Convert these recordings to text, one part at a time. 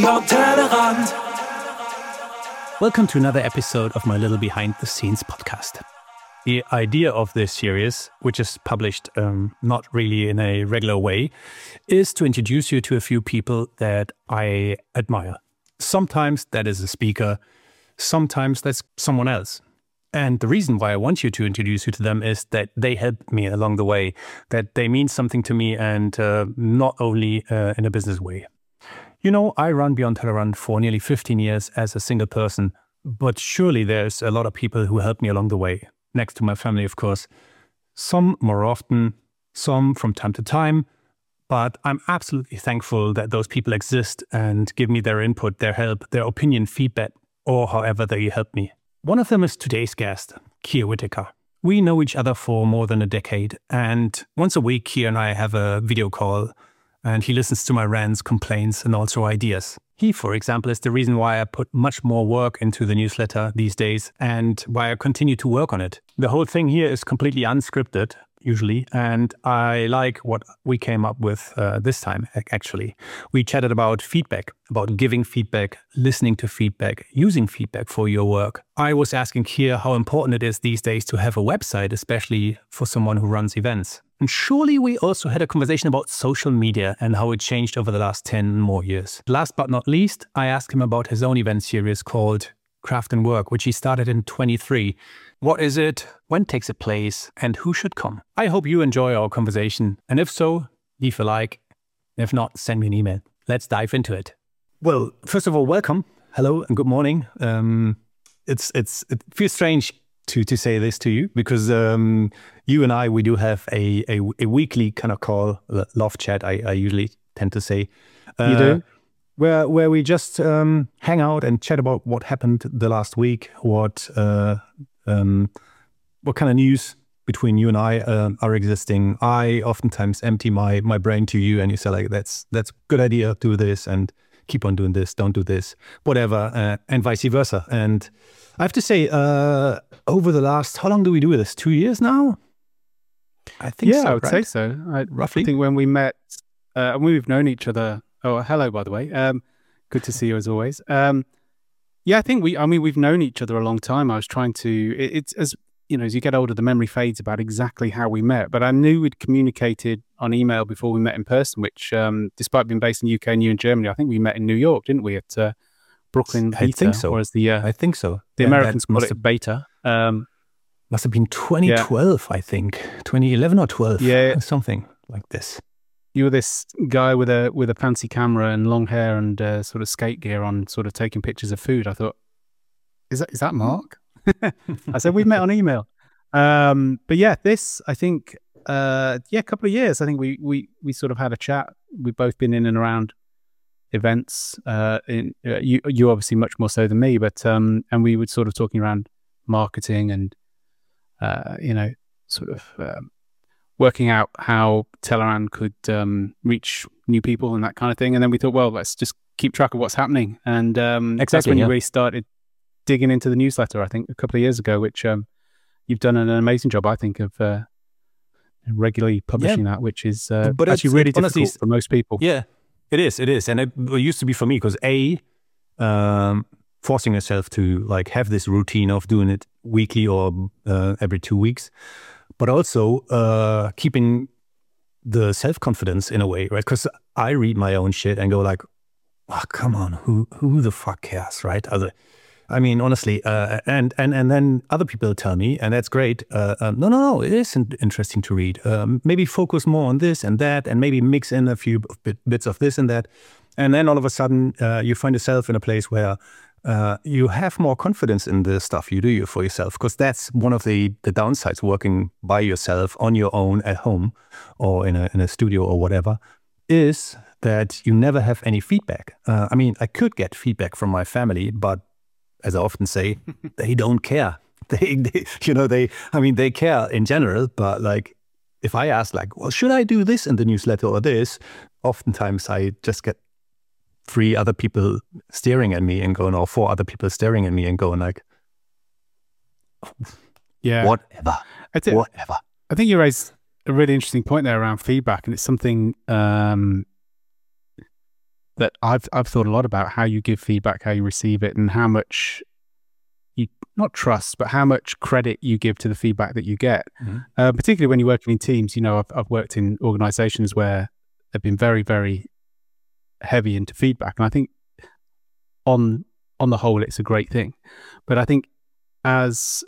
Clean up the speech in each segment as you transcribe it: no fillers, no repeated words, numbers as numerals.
Über Tellerrand. Welcome to another episode of my little behind the scenes podcast. The idea of this series, which is published not really in a regular way, is to introduce you to a few people that I admire. Sometimes that is a speaker, sometimes that's someone else. And the reason why I want you to introduce you to them is that they helped me along the way, that they mean something to me, and not only in a business way. You know, I run Beyond Tellerrand for nearly 15 years as a single person, but surely there's a lot of people who helped me along the way. Next to my family, of course. Some more often, some from time to time, but I'm absolutely thankful that those people exist and give me their input, their help, their opinion, feedback, or however they help me. One of them is today's guest, Keir Whitaker. We know each other for more than a decade, and once a week, Keir and I have a video call, and he listens to my rants, complaints, and also ideas. He, for example, is the reason why I put much more work into the newsletter these days and why I continue to work on it. The whole thing here is completely unscripted, usually, and I like what we came up with this time, actually. We chatted about feedback, about giving feedback, listening to feedback, using feedback for your work. I was asking Keir how important it is these days to have a website, especially for someone who runs events. And surely we also had a conversation about social media and how it changed over the last 10 more years. Last but not least, I asked him about his own event series called Craft and Work, which he started in 23. What is it? When takes it place? And who should come? I hope you enjoy our conversation. And if so, leave a like. If not, send me an email. Let's dive into it. Well, first of all, welcome. Hello and good morning. It feels strange to say this to you because you and I, we do have a weekly kind of call, love chat, I usually tend to say. You do? Where we just hang out and chat about what happened the last week, what kind of news between you and I are existing. I oftentimes empty my brain to you and you say like, that's a good idea, do this and keep on doing this, don't do this, whatever, and vice versa. And I have to say, over the last, how long do we do this? 2 years now? I think so, I would right? say so. Roughly. I think when we met, and we've known each other. Oh, hello, by the way. Good to see you as always. Yeah, I think we've known each other a long time. I was trying to, it's as, you know, as you get older, the memory fades about exactly how we met, but I knew we'd communicated on email before we met in person, which, despite being based in the UK and you in Germany, I think we met in New York, didn't we? At Brooklyn Beta, I think so. Or as I think so. The Americans call it Beta. Must have been 2012, I think. 2011 or 12. Yeah. Something like this. You were this guy with a fancy camera and long hair and sort of skate gear on, sort of taking pictures of food. I thought, is that Mark? I said, we met on email. But yeah, this, I think, a couple of years. I think we sort of had a chat. We've both been in and around events. You obviously much more so than me, but and we were sort of talking around marketing and working out how Tellerrand could reach new people and that kind of thing. And then we thought, well, let's just keep track of what's happening. And that's when you really started digging into the newsletter, I think, a couple of years ago, which you've done an amazing job, I think, of regularly publishing that, which is but actually really difficult honestly, for most people. Yeah, it is. And it used to be for me because forcing yourself to like have this routine of doing it weekly or every 2 weeks, but also keeping the self-confidence in a way, right? Because I read my own shit and go like, oh, come on, who the fuck cares, right? I mean, honestly, and then other people tell me, and that's great. No, it is interesting to read. Maybe focus more on this and that, and maybe mix in a few bits of this and that. And then all of a sudden, you find yourself in a place where you have more confidence in the stuff you do for yourself, because that's one of the downsides working by yourself on your own at home or in a studio or whatever, is that you never have any feedback. I mean, I could get feedback from my family, but as I often say, they don't care. They care in general, but like, if I ask like, well, should I do this in the newsletter or this? Oftentimes I just get 3 other people staring at me and going, or 4 other people staring at me and going like, yeah, whatever. I think you raised a really interesting point there around feedback, and it's something that I've thought a lot about how you give feedback, how you receive it, and how much you not trust, but how much credit you give to the feedback that you get. Particularly when you're working in teams. You know, I've worked in organizations where they've been very, very heavy into feedback, and I think on the whole, it's a great thing. But I think as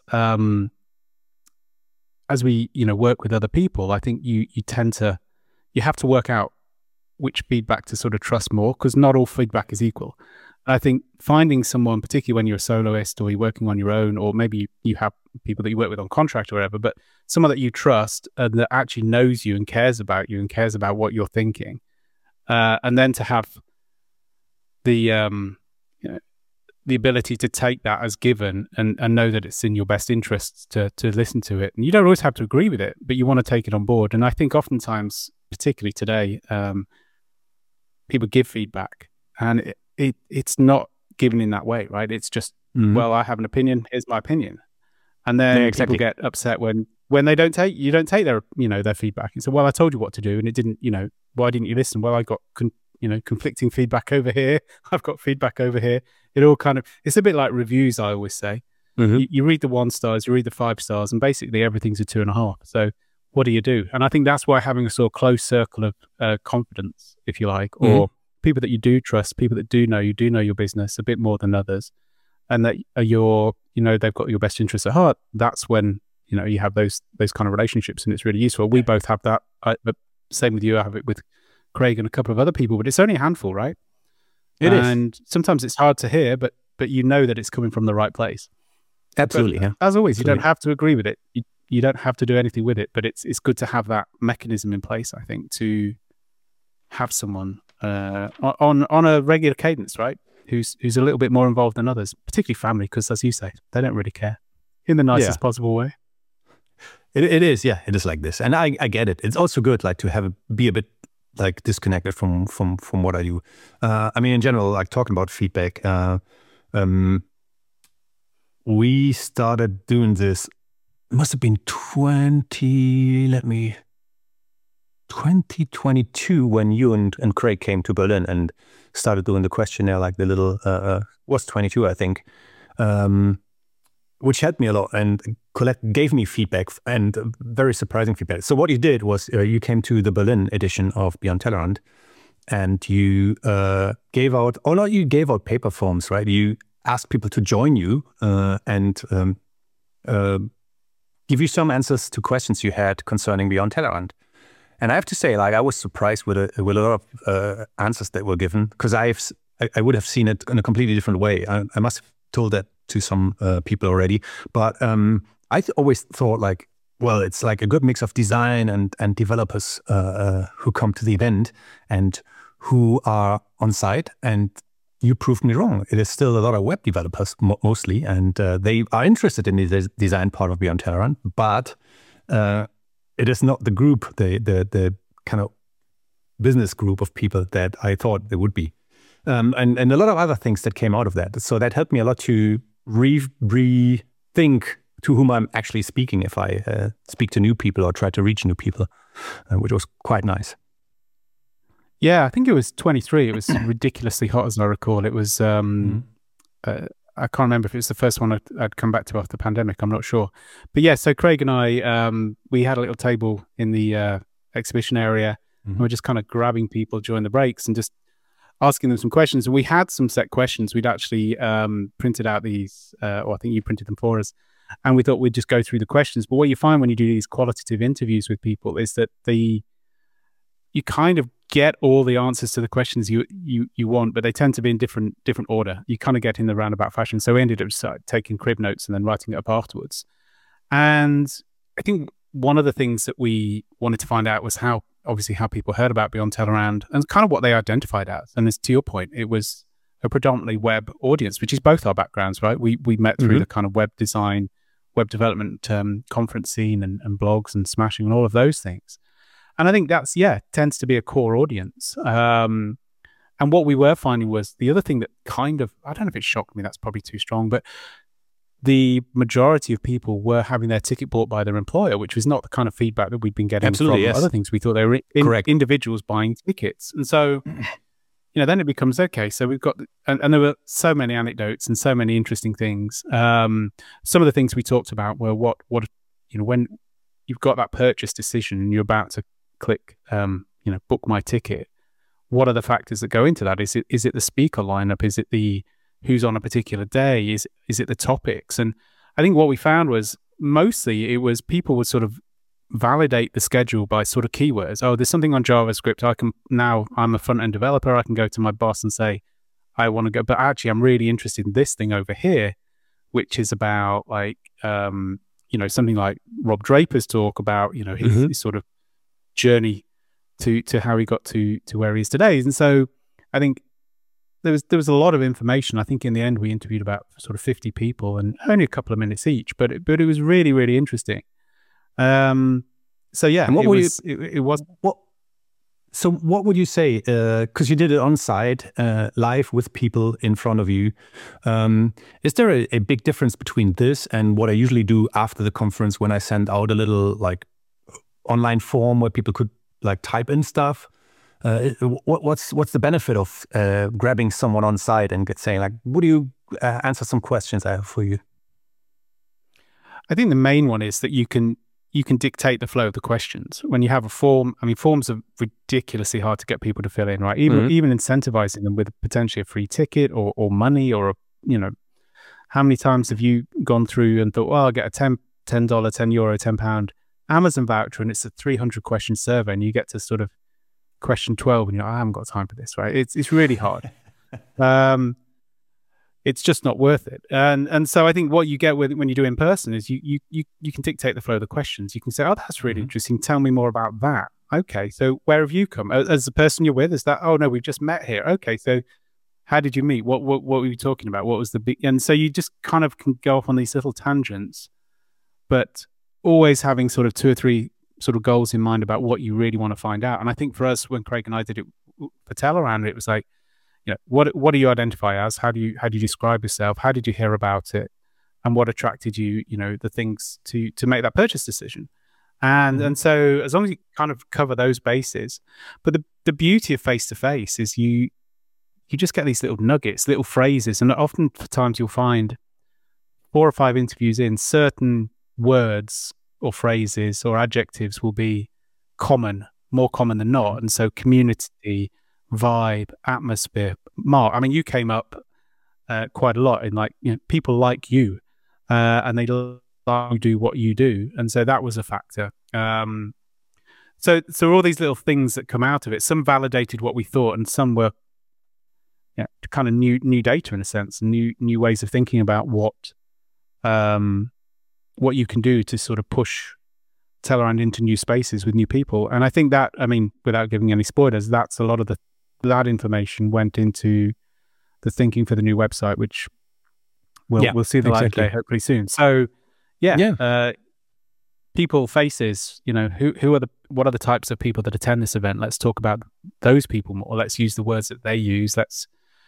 we, you know, work with other people, I think you have to work out which feedback to sort of trust more, because not all feedback is equal. I think finding someone, particularly when you're a soloist or you're working on your own, or maybe you have people that you work with on contract or whatever, but someone that you trust and that actually knows you and cares about you and cares about what you're thinking, and then to have the you know, the ability to take that as given and know that it's in your best interests to listen to it. And you don't always have to agree with it, but you want to take it on board. And I think oftentimes, particularly today, people give feedback, and it's not given in that way, right? It's just, well, I have an opinion, here's my opinion. And then people get upset when you don't take their, you know, their feedback. And so, well, I told you what to do and it didn't, you know, why didn't you listen? Well, I got, conflicting feedback over here. I've got feedback over here. It all kind of, it's a bit like reviews, I always say. You read the 1 stars, you read the 5 stars, and basically everything's a 2.5. So what do? And I think that's why having a sort of close circle of confidence, if you like, or people that you do trust, people that do know your business a bit more than others, and that they've got your best interests at heart. That's when, you know, you have those kind of relationships, and it's really useful. We both have that. But same with you. I have it with Craig and a couple of other people, but it's only a handful, right? It is. And sometimes it's hard to hear, but you know that it's coming from the right place. Absolutely. But, as always, you don't have to agree with it. You don't have to do anything with it, but it's good to have that mechanism in place, I think, to have someone on a regular cadence, right? Who's a little bit more involved than others, particularly family, because as you say, they don't really care in the nicest possible way. It is, yeah. It is like this, and I get it. It's also good, like, to be a bit like disconnected from what I do. I mean, in general, like talking about feedback. We started doing this. It must have been 2022 when you and Craig came to Berlin and started doing the questionnaire, like the little, was 22, I think, which helped me a lot. And Colette gave me feedback, and very surprising feedback. So what you did was you came to the Berlin edition of Beyond Tellerrand, and you gave out paper forms, right? You asked people to join you and give you some answers to questions you had concerning Beyond Tellerrand. And I have to say, like, I was surprised with a lot of answers that were given, because I would have seen it in a completely different way. I must have told that to some people already, but I always thought, like, well, it's like a good mix of design and developers who come to the event and who are on site. And you proved me wrong. It is still a lot of web developers mostly, and they are interested in the design part of Beyond Tellerrand, but it is not the group, the kind of business group of people that I thought it would be. And a lot of other things that came out of that. So that helped me a lot to rethink to whom I'm actually speaking if I speak to new people or try to reach new people, which was quite nice. Yeah, I think it was 23. It was ridiculously hot, as I recall. It was, I can't remember if it was the first one I'd come back to after the pandemic. I'm not sure. But yeah, so Craig and I, we had a little table in the exhibition area. And we're just kind of grabbing people during the breaks and just asking them some questions. And we had some set questions. We'd actually printed out these, or I think you printed them for us. And we thought we'd just go through the questions. But what you find when you do these qualitative interviews with people is that you kind of get all the answers to the questions you want, but they tend to be in different order. You kind of get in the roundabout fashion. So we ended up taking crib notes and then writing it up afterwards. And I think one of the things that we wanted to find out was how people heard about Beyond Tellerrand and kind of what they identified as. And as to your point, it was a predominantly web audience, which is both our backgrounds, right? We met through the kind of web design, web development conference scene and blogs and smashing and all of those things. And I think that's, tends to be a core audience. And what we were finding was the other thing that kind of, I don't know if it shocked me, that's probably too strong, but the majority of people were having their ticket bought by their employer, which was not the kind of feedback that we'd been getting from other things. We thought they were individuals buying tickets. And so then it becomes okay. So we've got, and there were so many anecdotes and so many interesting things. Some of the things we talked about were what when you've got that purchase decision and you're about to click, book my ticket. What are the factors that go into that? Is it the speaker lineup? Is it the who's on a particular day? Is it the topics? And I think what we found was mostly it was people would sort of validate the schedule by sort of keywords. Oh, there's something on JavaScript. I'm a front-end developer. I can go to my boss and say, I want to go, but actually I'm really interested in this thing over here, which is about like, something like Rob Draper's talk about, his sort of journey to how he got to where he is today. And so I think there was a lot of information. I think in the end we interviewed about sort of 50 people and only a couple of minutes each, but it was really, really interesting. So yeah, and what would you say, because you did it on site, live with people in front of you, is there a big difference between this and what I usually do after the conference when I send out a little like online form where people could like type in stuff? What's the benefit of grabbing someone on site and saying like, would you answer some questions I have for you? I think the main one is that you can dictate the flow of the questions. When you have a form, forms are ridiculously hard to get people to fill in, right? Even incentivizing them with potentially a free ticket or money or, how many times have you gone through and thought, well, I'll get a $10, £10, Amazon voucher, and it's a 300 question survey and you get to sort of question 12 and I haven't got time for this, right? It's really hard. It's just not worth it. And so I think what you get when you do in person is you can dictate the flow of the questions. You can say, oh, that's really interesting. Tell me more about that. Okay, so where have you come? As the person you're with, is that, oh no, we've just met here. Okay, so how did you meet? What were you talking about? What was the big... And so you just kind of can go off on these little tangents, but always having sort of 2 or 3 sort of goals in mind about what you really want to find out. And I think for us, when Craig and I did it for Teleround, it was like, what do you identify as? How do you describe yourself? How did you hear about it? And what attracted you, the things to make that purchase decision? And so as long as you kind of cover those bases, but the beauty of face-to-face is you just get these little nuggets, little phrases, and oftentimes you'll find 4 or 5 interviews in, certain words or phrases or adjectives will be more common than not. And so community, vibe, atmosphere. Mark, you came up quite a lot in like, people like you and they like you do what you do. And so that was a factor. So all these little things that come out of it, some validated what we thought and some were kind of new data in a sense, new ways of thinking about what you can do to sort of push Teleround into new spaces with new people. And I think that, without giving any spoilers, that's a lot of that information went into the thinking for the new website, which we'll see the light of day hopefully soon. So people, faces, what are the types of people that attend this event? Let's talk about those people more. Let's use the words that they use. Let's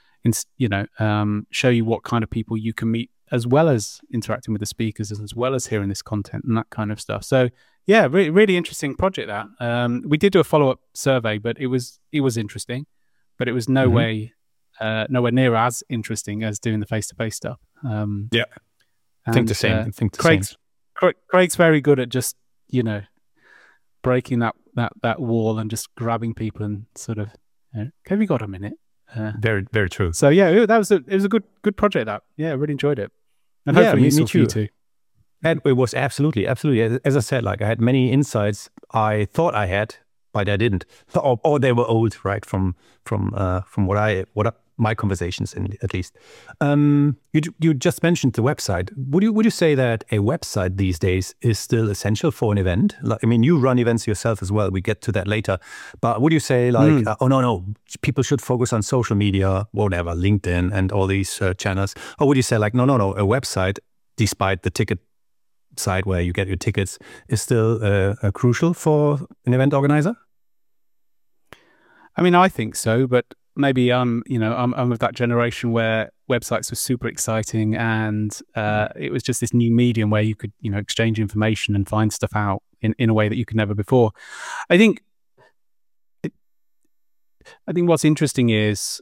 show you what kind of people you can meet, as well as interacting with the speakers, as well as hearing this content and that kind of stuff. So yeah, really interesting project that. We did do a follow-up survey, but it was interesting, but it was nowhere near as interesting as doing the face-to-face stuff. I think the same. Craig's very good at just, breaking that wall and just grabbing people and sort of, have you got a minute? Very, very true. So yeah, it was a good project. That I really enjoyed it, and hopefully useful for you too. And it was absolutely. As I said, like I had many insights I thought I had, but I didn't, or they were old, right? From what my conversations, at least. You just mentioned the website. Would you say that a website these days is still essential for an event? Like, you run events yourself as well. We get to that later. But would you say oh no, people should focus on social media, whatever, LinkedIn and all these channels? Or would you say like no, a website, despite the ticket side where you get your tickets, is still crucial for an event organizer? I think so, but maybe I'm of that generation where websites were super exciting and it was just this new medium where you could, exchange information and find stuff out in a way that you could never before. I think I think what's interesting is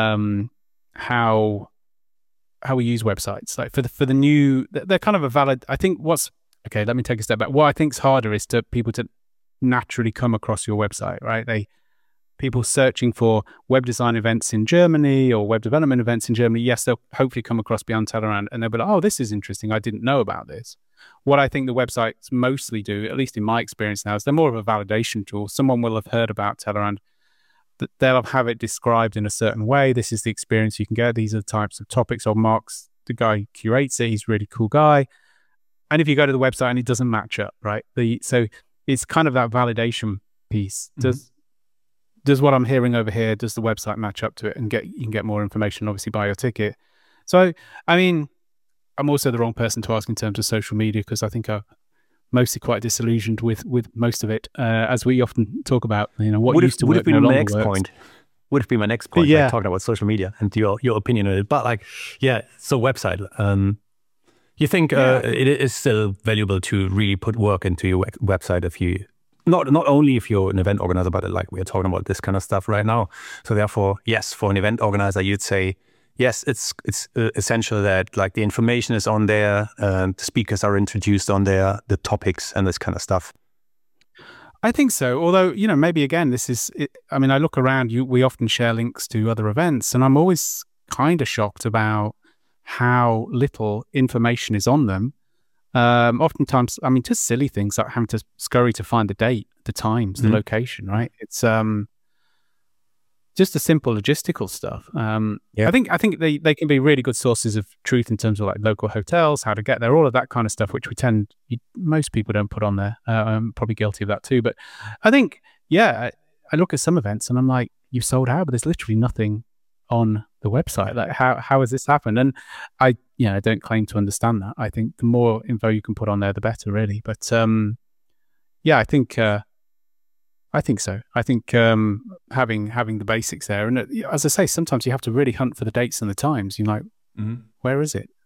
how we use websites. Like for the new, they're kind of a valid. I think okay. Let me take a step back. What I think's harder is to people to naturally come across your website, right? People searching for web design events in Germany or web development events in Germany. Yes, they'll hopefully come across Beyond Tellerrand and they'll be like, oh, this is interesting. I didn't know about this. What I think the websites mostly do, at least in my experience now, is they're more of a validation tool. Someone will have heard about Tellerrand. They'll have it described in a certain way. This is the experience you can get. These are the types of topics. Or Mark's the guy who curates it. He's a really cool guy. And if you go to the website and it doesn't match up, right? So it's kind of that validation piece. Does what I'm hearing over here, does the website match up to it? And you can get more information, obviously, buy your ticket. So, I mean, I'm also the wrong person to ask in terms of social media because I think I'm mostly quite disillusioned with most of it, as we often talk about, what used to work no longer works. Would be my next point, yeah. Like talking about social media and your opinion on it. But so website, you think it is still valuable to really put work into your website if you, not only if you're an event organizer, but like we're talking about this kind of stuff right now. So therefore, yes, for an event organizer, you'd say, yes, it's essential that like the information is on there, the speakers are introduced on there, the topics and this kind of stuff. I think so. Although, maybe again, I look around, we often share links to other events and I'm always kind of shocked about how little information is on them. Oftentimes, just silly things like having to scurry to find the date, the times, the location, right? It's just the simple logistical stuff. I think they can be really good sources of truth in terms of like local hotels, how to get there, all of that kind of stuff, which most people don't put on there. I'm probably guilty of that too. But I think, I look at some events and I'm like, you've sold out, but there's literally nothing on the website. Like how has this happened? And I don't claim to understand that. I think the more info you can put on there, the better, really. But I think so. I think having the basics there, and as I say, sometimes you have to really hunt for the dates and the times. You're like, where is it?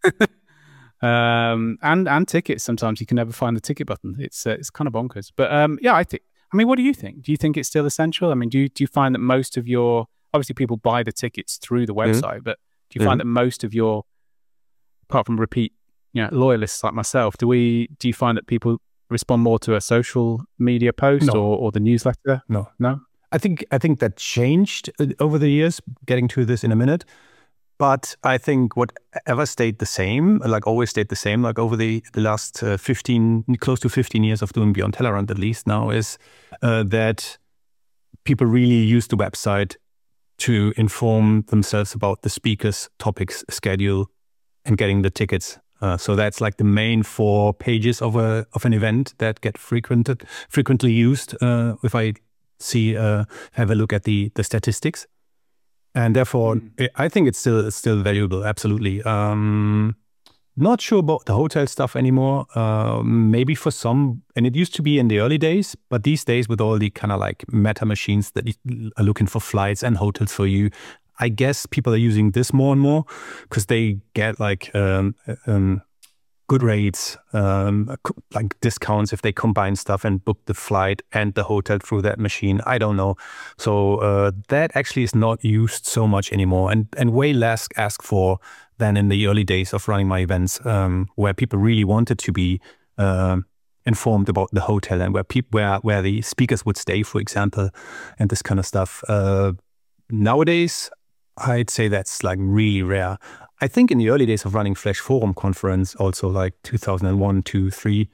And tickets. Sometimes you can never find the ticket button. It's kind of bonkers. But I think. What do you think? Do you think it's still essential? Do you find that most of your, obviously people buy the tickets through the website, but do you find that most of your, apart from repeat, loyalists like myself, do you find that people respond more to a social media post or the newsletter? No. I think that changed over the years, getting to this in a minute. But I think whatever stayed the same, like always stayed the same, like over the last close to 15 years of doing Beyond Tellerrand at least now, is that people really use the website to inform themselves about the speakers, topics, schedule, and getting the tickets. So that's like the main 4 pages of an event that get frequently used. If I have a look at the statistics, and therefore I think it's still valuable. Absolutely. Not sure about the hotel stuff anymore. Maybe for some, and it used to be in the early days, but these days with all the kind of like meta machines that are looking for flights and hotels for you, I guess people are using this more and more because they get like good rates, like discounts if they combine stuff and book the flight and the hotel through that machine. I don't know. So that actually is not used so much anymore and way less asked for than in the early days of running my events, where people really wanted to be informed about the hotel and where the speakers would stay, for example, and this kind of stuff. Nowadays, I'd say that's like really rare. I think in the early days of running Flash Forum conference, also like 2001, 2, 3,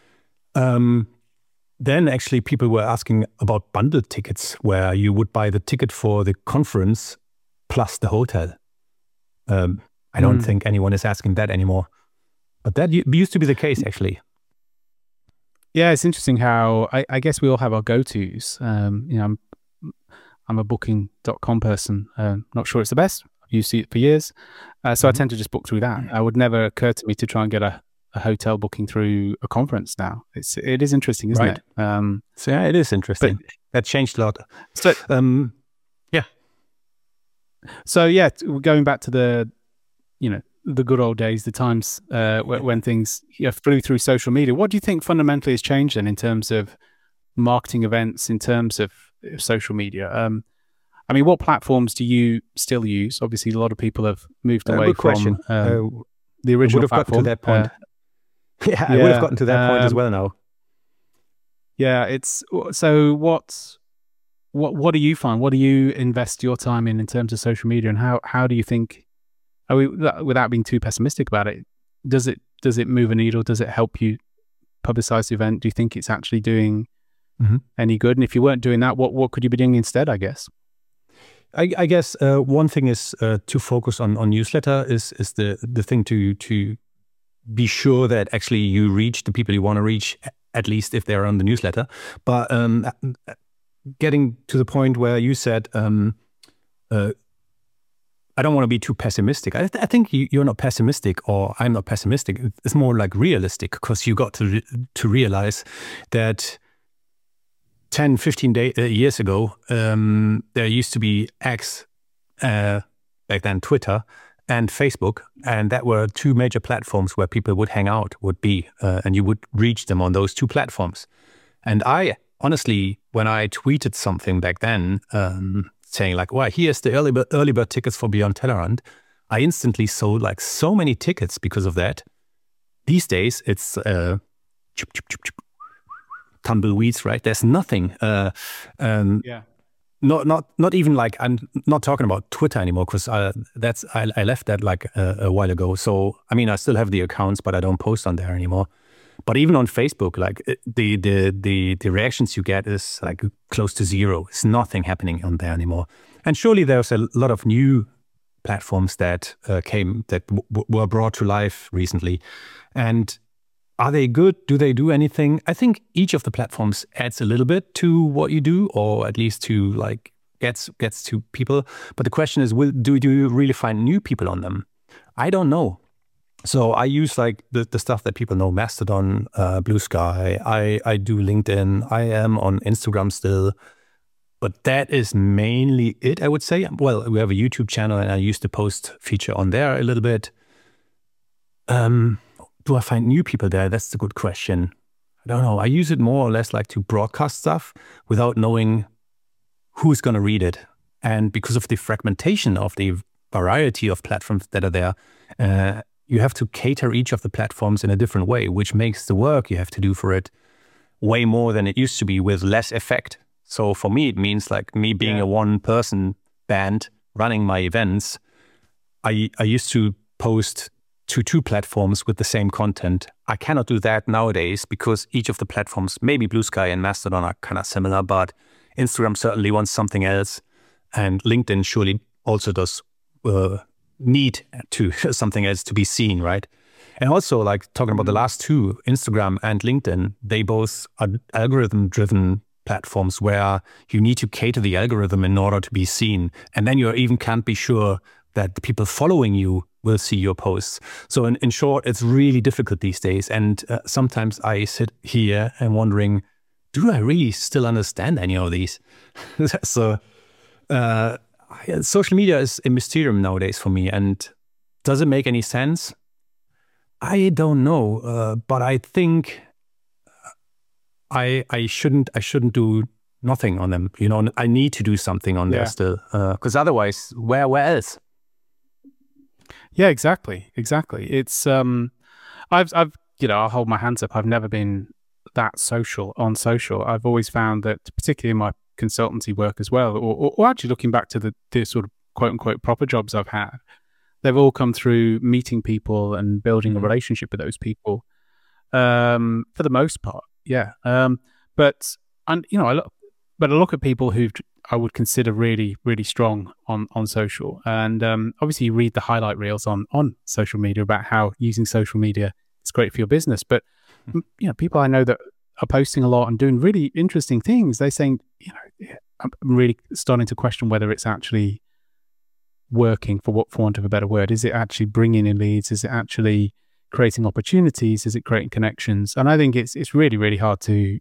then actually people were asking about bundled tickets where you would buy the ticket for the conference plus the hotel. I don't think anyone is asking that anymore. But that used to be the case, actually. Yeah, it's interesting how I guess we all have our go-tos. I'm a booking.com person. Not sure it's the best. I've used it for years. So I tend to just book through that. It would never occur to me to try and get a hotel booking through a conference now. It is interesting, isn't it? So yeah, it is interesting. But that changed a lot. So, yeah. So yeah, going back to the good old days, the times when things flew through social media. What do you think fundamentally has changed then in terms of marketing events, in terms of social media? I mean, what platforms do you still use? Obviously, a lot of people have moved away good from question. the original would have platform. Gotten to that point. Yeah, I would have gotten to that point as well now. Yeah, it's so. What do you find? What do you invest your time in terms of social media, and how do you think? Without being too pessimistic about it, does it move a needle? Does it help you publicize the event? Do you think it's actually doing any good? And if you weren't doing that, what could you be doing instead? I guess. I guess one thing is to focus on newsletter is the thing to be sure that actually you reach the people you want to reach, at least if they're on the newsletter. But getting to the point where you said, I don't want to be too pessimistic. I think you're not pessimistic, or I'm not pessimistic. It's more like realistic, because you got to realize that 10, 15 years ago, there used to be X, back then Twitter, and Facebook, and that were two major platforms where people would hang out, and you would reach them on those two platforms. And I honestly, when I tweeted something back then, saying like, well, here's the early bird tickets for Beyond Tellerrand, I instantly sold like so many tickets because of that. These days, it's tumbleweeds, right? There's nothing. Not even like, I'm not talking about Twitter anymore, because I left that like a while ago. So I mean, I still have the accounts, but I don't post on there anymore. But even on Facebook, like the reactions you get is like close to zero. It's nothing happening on there anymore. And surely there's a lot of new platforms that were brought to life recently. And are they good? Do they do anything? I think each of the platforms adds a little bit to what you do, or at least to like gets to people. But the question is, do you really find new people on them? I don't know. So I use like the stuff that people know, Mastodon, Blue Sky. I do LinkedIn. I am on Instagram still. But that is mainly it, I would say. Well, we have a YouTube channel, and I use the post feature on there a little bit. Do I find new people there? That's the good question. I don't know. I use it more or less like to broadcast stuff without knowing who's going to read it. And because of the fragmentation of the variety of platforms that are there, you have to cater each of the platforms in a different way, which makes the work you have to do for it way more than it used to be, with less effect. So for me, it means like me being a one-person band running my events. I used to post to two platforms with the same content. I cannot do that nowadays, because each of the platforms, maybe Blue Sky and Mastodon, are kind of similar, but Instagram certainly wants something else. And LinkedIn surely also does need to something else to be seen, right? And also, like talking about the last two, Instagram and LinkedIn, they both are algorithm-driven platforms where you need to cater the algorithm in order to be seen. And then you even can't be sure that the people following you will see your posts. So in short, it's really difficult these days. And sometimes I sit here and wondering, do I really still understand any of these? So social media is a mysterium nowadays for me. And does it make any sense? I don't know. But I think I shouldn't do nothing on them. You know, I need to do something on there still. Because otherwise, where else? Yeah, exactly. It's I've I'll hold my hands up. I've never been that social on social. I've always found that, particularly in my consultancy work as well, or actually looking back to the sort of quote unquote proper jobs I've had, they've all come through meeting people and building a relationship with those people. For the most part, yeah. But I look at people who I would consider really, really strong on social. And obviously you read the highlight reels on social media about how using social media is great for your business. But people I know that are posting a lot and doing really interesting things, they're saying, I'm really starting to question whether it's actually working, for want of a better word. Is it actually bringing in leads? Is it actually creating opportunities? Is it creating connections? And I think it's really, really hard to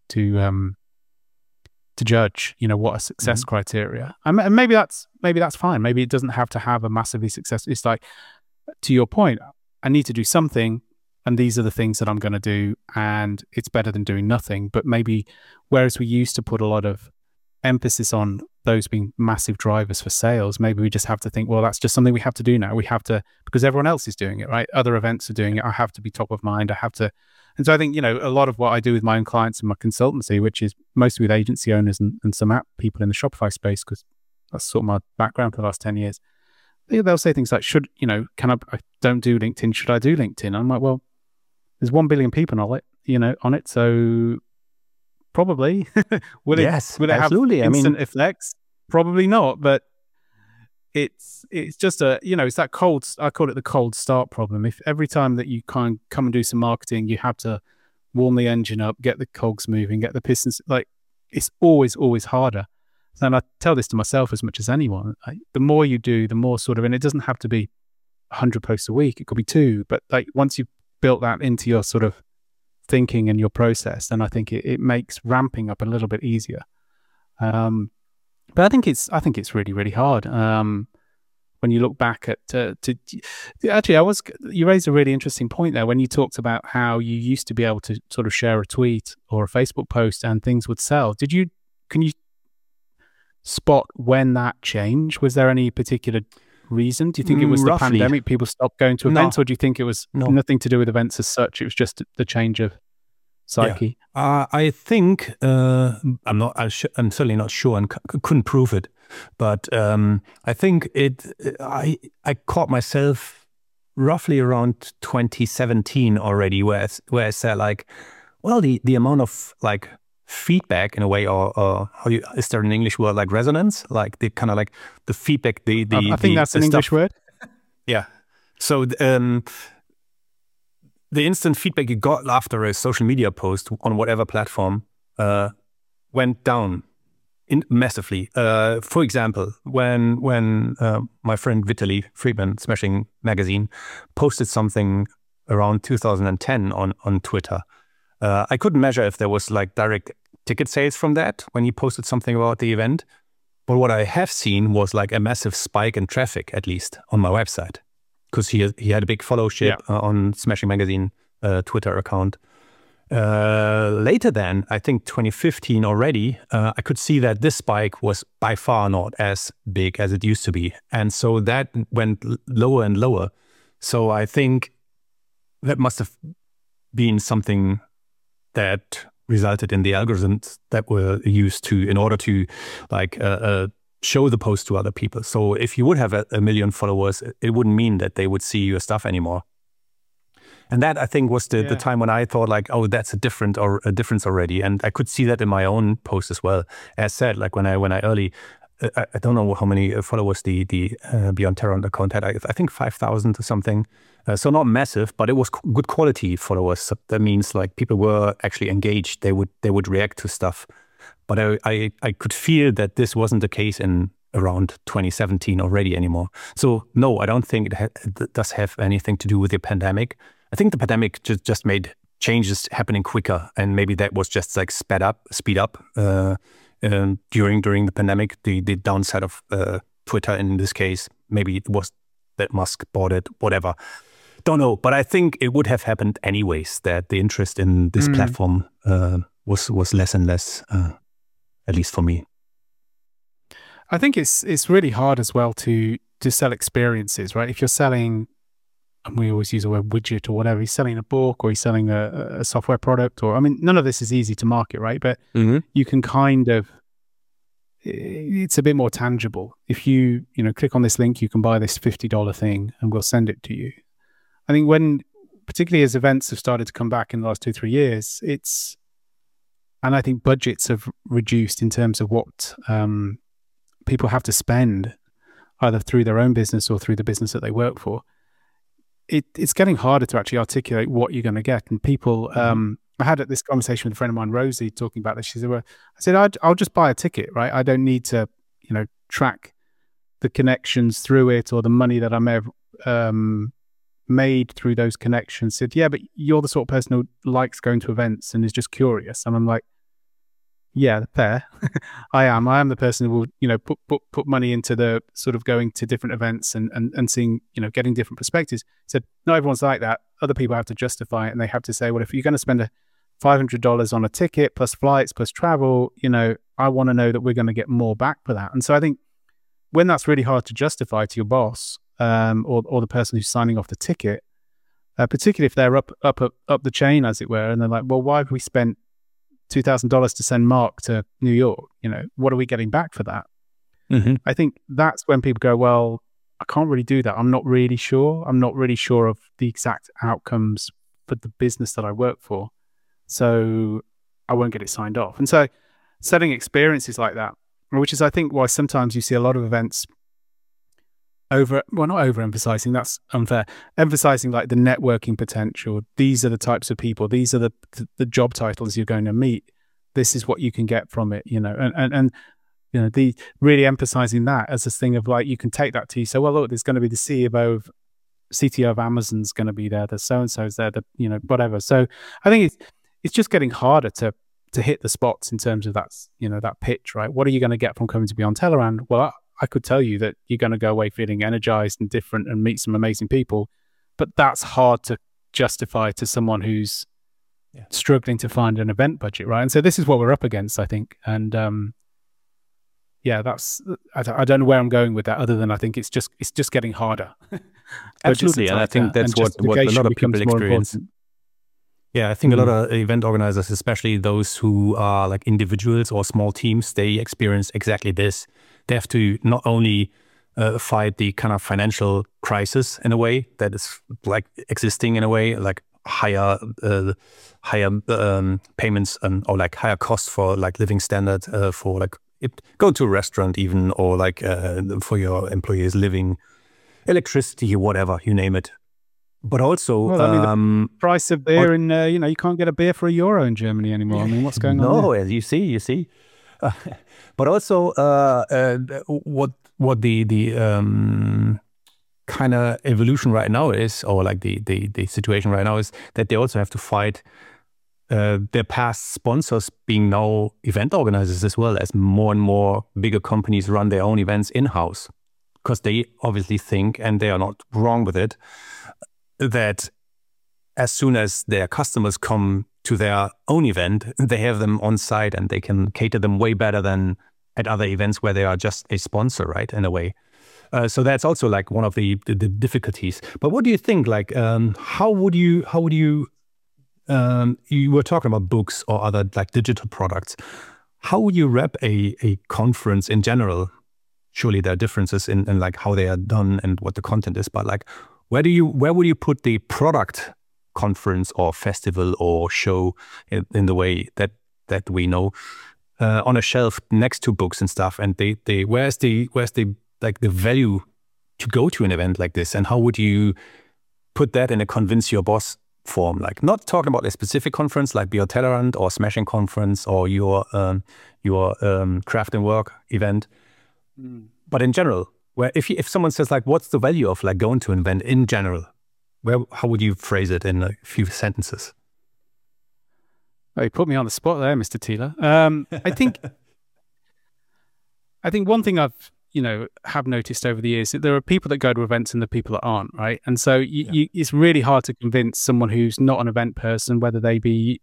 judge, what a success criteria. And maybe that's fine. Maybe it doesn't have to have a massively successful. It's like, to your point, I need to do something, and these are the things that I'm going to do, and it's better than doing nothing. But maybe, whereas we used to put a lot of emphasis on those being massive drivers for sales. Maybe we just have to think, well, that's just something we have to do now. We have to, because everyone else is doing it, right? Other events are doing it. I have to be top of mind. I have to. And so I think, a lot of what I do with my own clients and my consultancy, which is mostly with agency owners and some app people in the Shopify space, because that's sort of my background for the last 10 years. They'll say things like, I don't do LinkedIn. Should I do LinkedIn? And I'm like, well, there's 1 billion people on it. So probably. Will it have instant effects? Probably not, but it's just it's that cold, I call it the cold start problem. If every time that you come and do some marketing, you have to warm the engine up, get the cogs moving, get the pistons, it's always harder. And I tell this to myself as much as anyone. The more you do, the more and it doesn't have to be 100 posts a week. It could be 2, but once you've built that into your sort of thinking and your process, then I think it makes ramping up a little bit easier. But I think it's really, really hard. When you look back at, you raised a really interesting point there when you talked about how you used to be able to sort of share a tweet or a Facebook post and things would sell. Can you spot when that changed? Was there any particular reason? Do you think it was the pandemic? People stopped going to events, or do you think it was nothing to do with events as such? It was just the change of psyche. Yeah. I think I'm certainly not sure and couldn't prove it, but I think I caught myself roughly around 2017 already, where I said the amount of feedback in a way, or is there an English word like resonance, the kind of the feedback, I think that's an English word. Yeah. So the instant feedback you got after a social media post on whatever platform went down massively. For example, when my friend Vitaly Friedman, Smashing Magazine, posted something around 2010 on Twitter, I couldn't measure if there was direct ticket sales from that when he posted something about the event. But what I have seen was a massive spike in traffic, at least on my website, because he had a big followership on Smashing Magazine Twitter account. Later then, I think 2015 already, I could see that this spike was by far not as big as it used to be. And so that went lower and lower. So I think that must have been something that resulted in the algorithms that were used in order to show the post to other people. So if you would have a million followers, it wouldn't mean that they would see your stuff anymore. And that, I think, was the time when I thought that's a difference already. And I could see that in my own post as well. As said, when I early, I don't know how many followers the Beyond Terror account had. I think 5,000 or something. So not massive, but it was good quality followers. So that means people were actually engaged. They would react to stuff. But I could feel that this wasn't the case in around 2017 already anymore. So no, I don't think it does have anything to do with the pandemic. I think the pandemic just made changes happening quicker, and maybe that was just speed up during the pandemic. The downside of Twitter in this case, maybe it was that Musk bought it, whatever. Don't know, but I think it would have happened anyways, that the interest in this platform was less and less, at least for me. I think it's really hard as well to sell experiences, right? If you're selling, and we always use the word widget or whatever, he's selling a book or he's selling a software product, or none of this is easy to market, right? But you can it's a bit more tangible. If you click on this link, you can buy this $50 thing and we'll send it to you. I think particularly as events have started to come back in the last 2-3 years, and I think budgets have reduced in terms of what people have to spend, either through their own business or through the business that they work for. It's getting harder to actually articulate what you're going to get. And people, I had this conversation with a friend of mine, Rosie, talking about this. She said, well, I said, I'll just buy a ticket, right? I don't need to, track the connections through it or the money that I may have made through those connections. Said, yeah, but you're the sort of person who likes going to events and is just curious. And I'm like, yeah, fair. I am the person who will, put money into the sort of going to different events and seeing, getting different perspectives. Said, not everyone's like that. Other people have to justify it, and they have to say, well, if you're going to spend $500 on a ticket plus flights plus travel, I want to know that we're going to get more back for that. And so I think when that's really hard to justify to your boss or the person who's signing off the ticket, particularly if they're up the chain, as it were, and they're like, well, why have we spent $2,000 to send Mark to New York? What are we getting back for that? Mm-hmm. I think that's when people go, well, I can't really do that. I'm not really sure. I'm not really sure of the exact outcomes for the business that I work for. So I won't get it signed off. And so setting experiences like that, which is, I think, why sometimes you see a lot of events not overemphasizing, that's unfair, emphasizing like the networking potential. These are the types of people, these are the job titles you're going to meet. This is what you can get from it, and the really emphasizing that as this thing of like, you can take that to you. So, well, look, there's going to be the CTO of Amazon's going to be there. The so-and-so's there, whatever. So I think it's just getting harder to hit the spots in terms of that, that pitch, right? What are you going to get from coming to Beyond Tellerrand? Well, I could tell you that you're going to go away feeling energized and different and meet some amazing people, but that's hard to justify to someone who's struggling to find an event budget, right? And so this is what we're up against, I think. And I don't know where I'm going with that, other than I think it's just getting harder. Absolutely, and I think that's what a lot of people experience. Yeah, I think a lot of event organizers, especially those who are like individuals or small teams, they experience exactly this. They have to not only fight the kind of financial crisis in a way that is like existing in a way, like higher payments or like higher costs for like living standard for like go to a restaurant even, or like for your employees living, electricity, whatever, you name it. But also, the price of beer you can't get a beer for €1 in Germany anymore. I mean, what's going on? No, you see. But also, what the kind of evolution right now is, or like the situation right now is that they also have to fight their past sponsors being now event organizers as well, as more and more bigger companies run their own events in-house, because they obviously think, and they are not wrong with it, that as soon as their customers come to their own event, they have them on site and they can cater them way better than at other events where they are just a sponsor, right, in a way. So that's also like one of the difficulties. But what do you think? Like, how would you were talking about books or other like digital products. How would you wrap a conference in general? Surely there are differences in like how they are done and what the content is, but like, where would you put the product conference or festival or show in the way that we know on a shelf next to books and stuff? And where's the like the value to go to an event like this? And how would you put that in a convince your boss form? Like, not talking about a specific conference like Beyond Tellerrand or Smashing Conference or your craft and work event, but in general. Where if someone says like, what's the value of like going to an event in general? How would you phrase it in a few sentences? Oh, you put me on the spot there, Mr. Thiele. I think one thing I've have noticed over the years that there are people that go to events and the people that aren't, right? And so it's really hard to convince someone who's not an event person, whether they be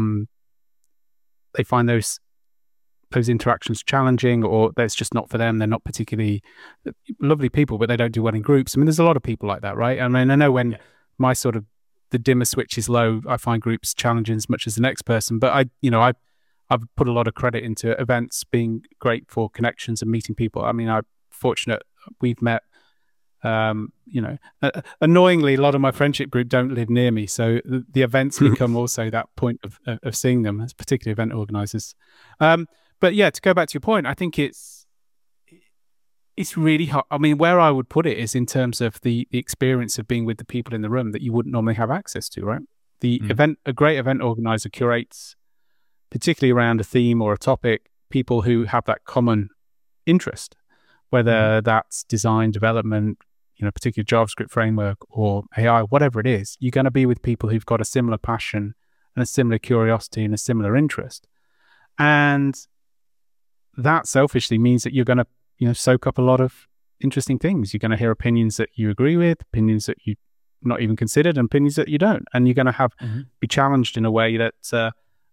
they find those interactions challenging, or that's just not for them. They're not particularly lovely people, but they don't do well in groups. I mean, there's a lot of people like that, right? I mean, I know when my sort of the dimmer switch is low, I find groups challenging as much as the next person. But I've put a lot of credit into events being great for connections and meeting people. I mean, I'm fortunate we've met. Annoyingly, a lot of my friendship group don't live near me, so the events become also that point of seeing them, as particularly event organizers. But yeah, to go back to your point, I think it's really hard. I mean, where I would put it is in terms of the experience of being with the people in the room that you wouldn't normally have access to, right? A great event organizer curates, particularly around a theme or a topic, people who have that common interest, whether that's design, development, particular JavaScript framework or AI, whatever it is. You're going to be with people who've got a similar passion and a similar curiosity and a similar interest. And that selfishly means that you're going to, soak up a lot of interesting things. You're going to hear opinions that you agree with, opinions that you not even considered, and opinions that you don't. And you're going to be challenged in a way that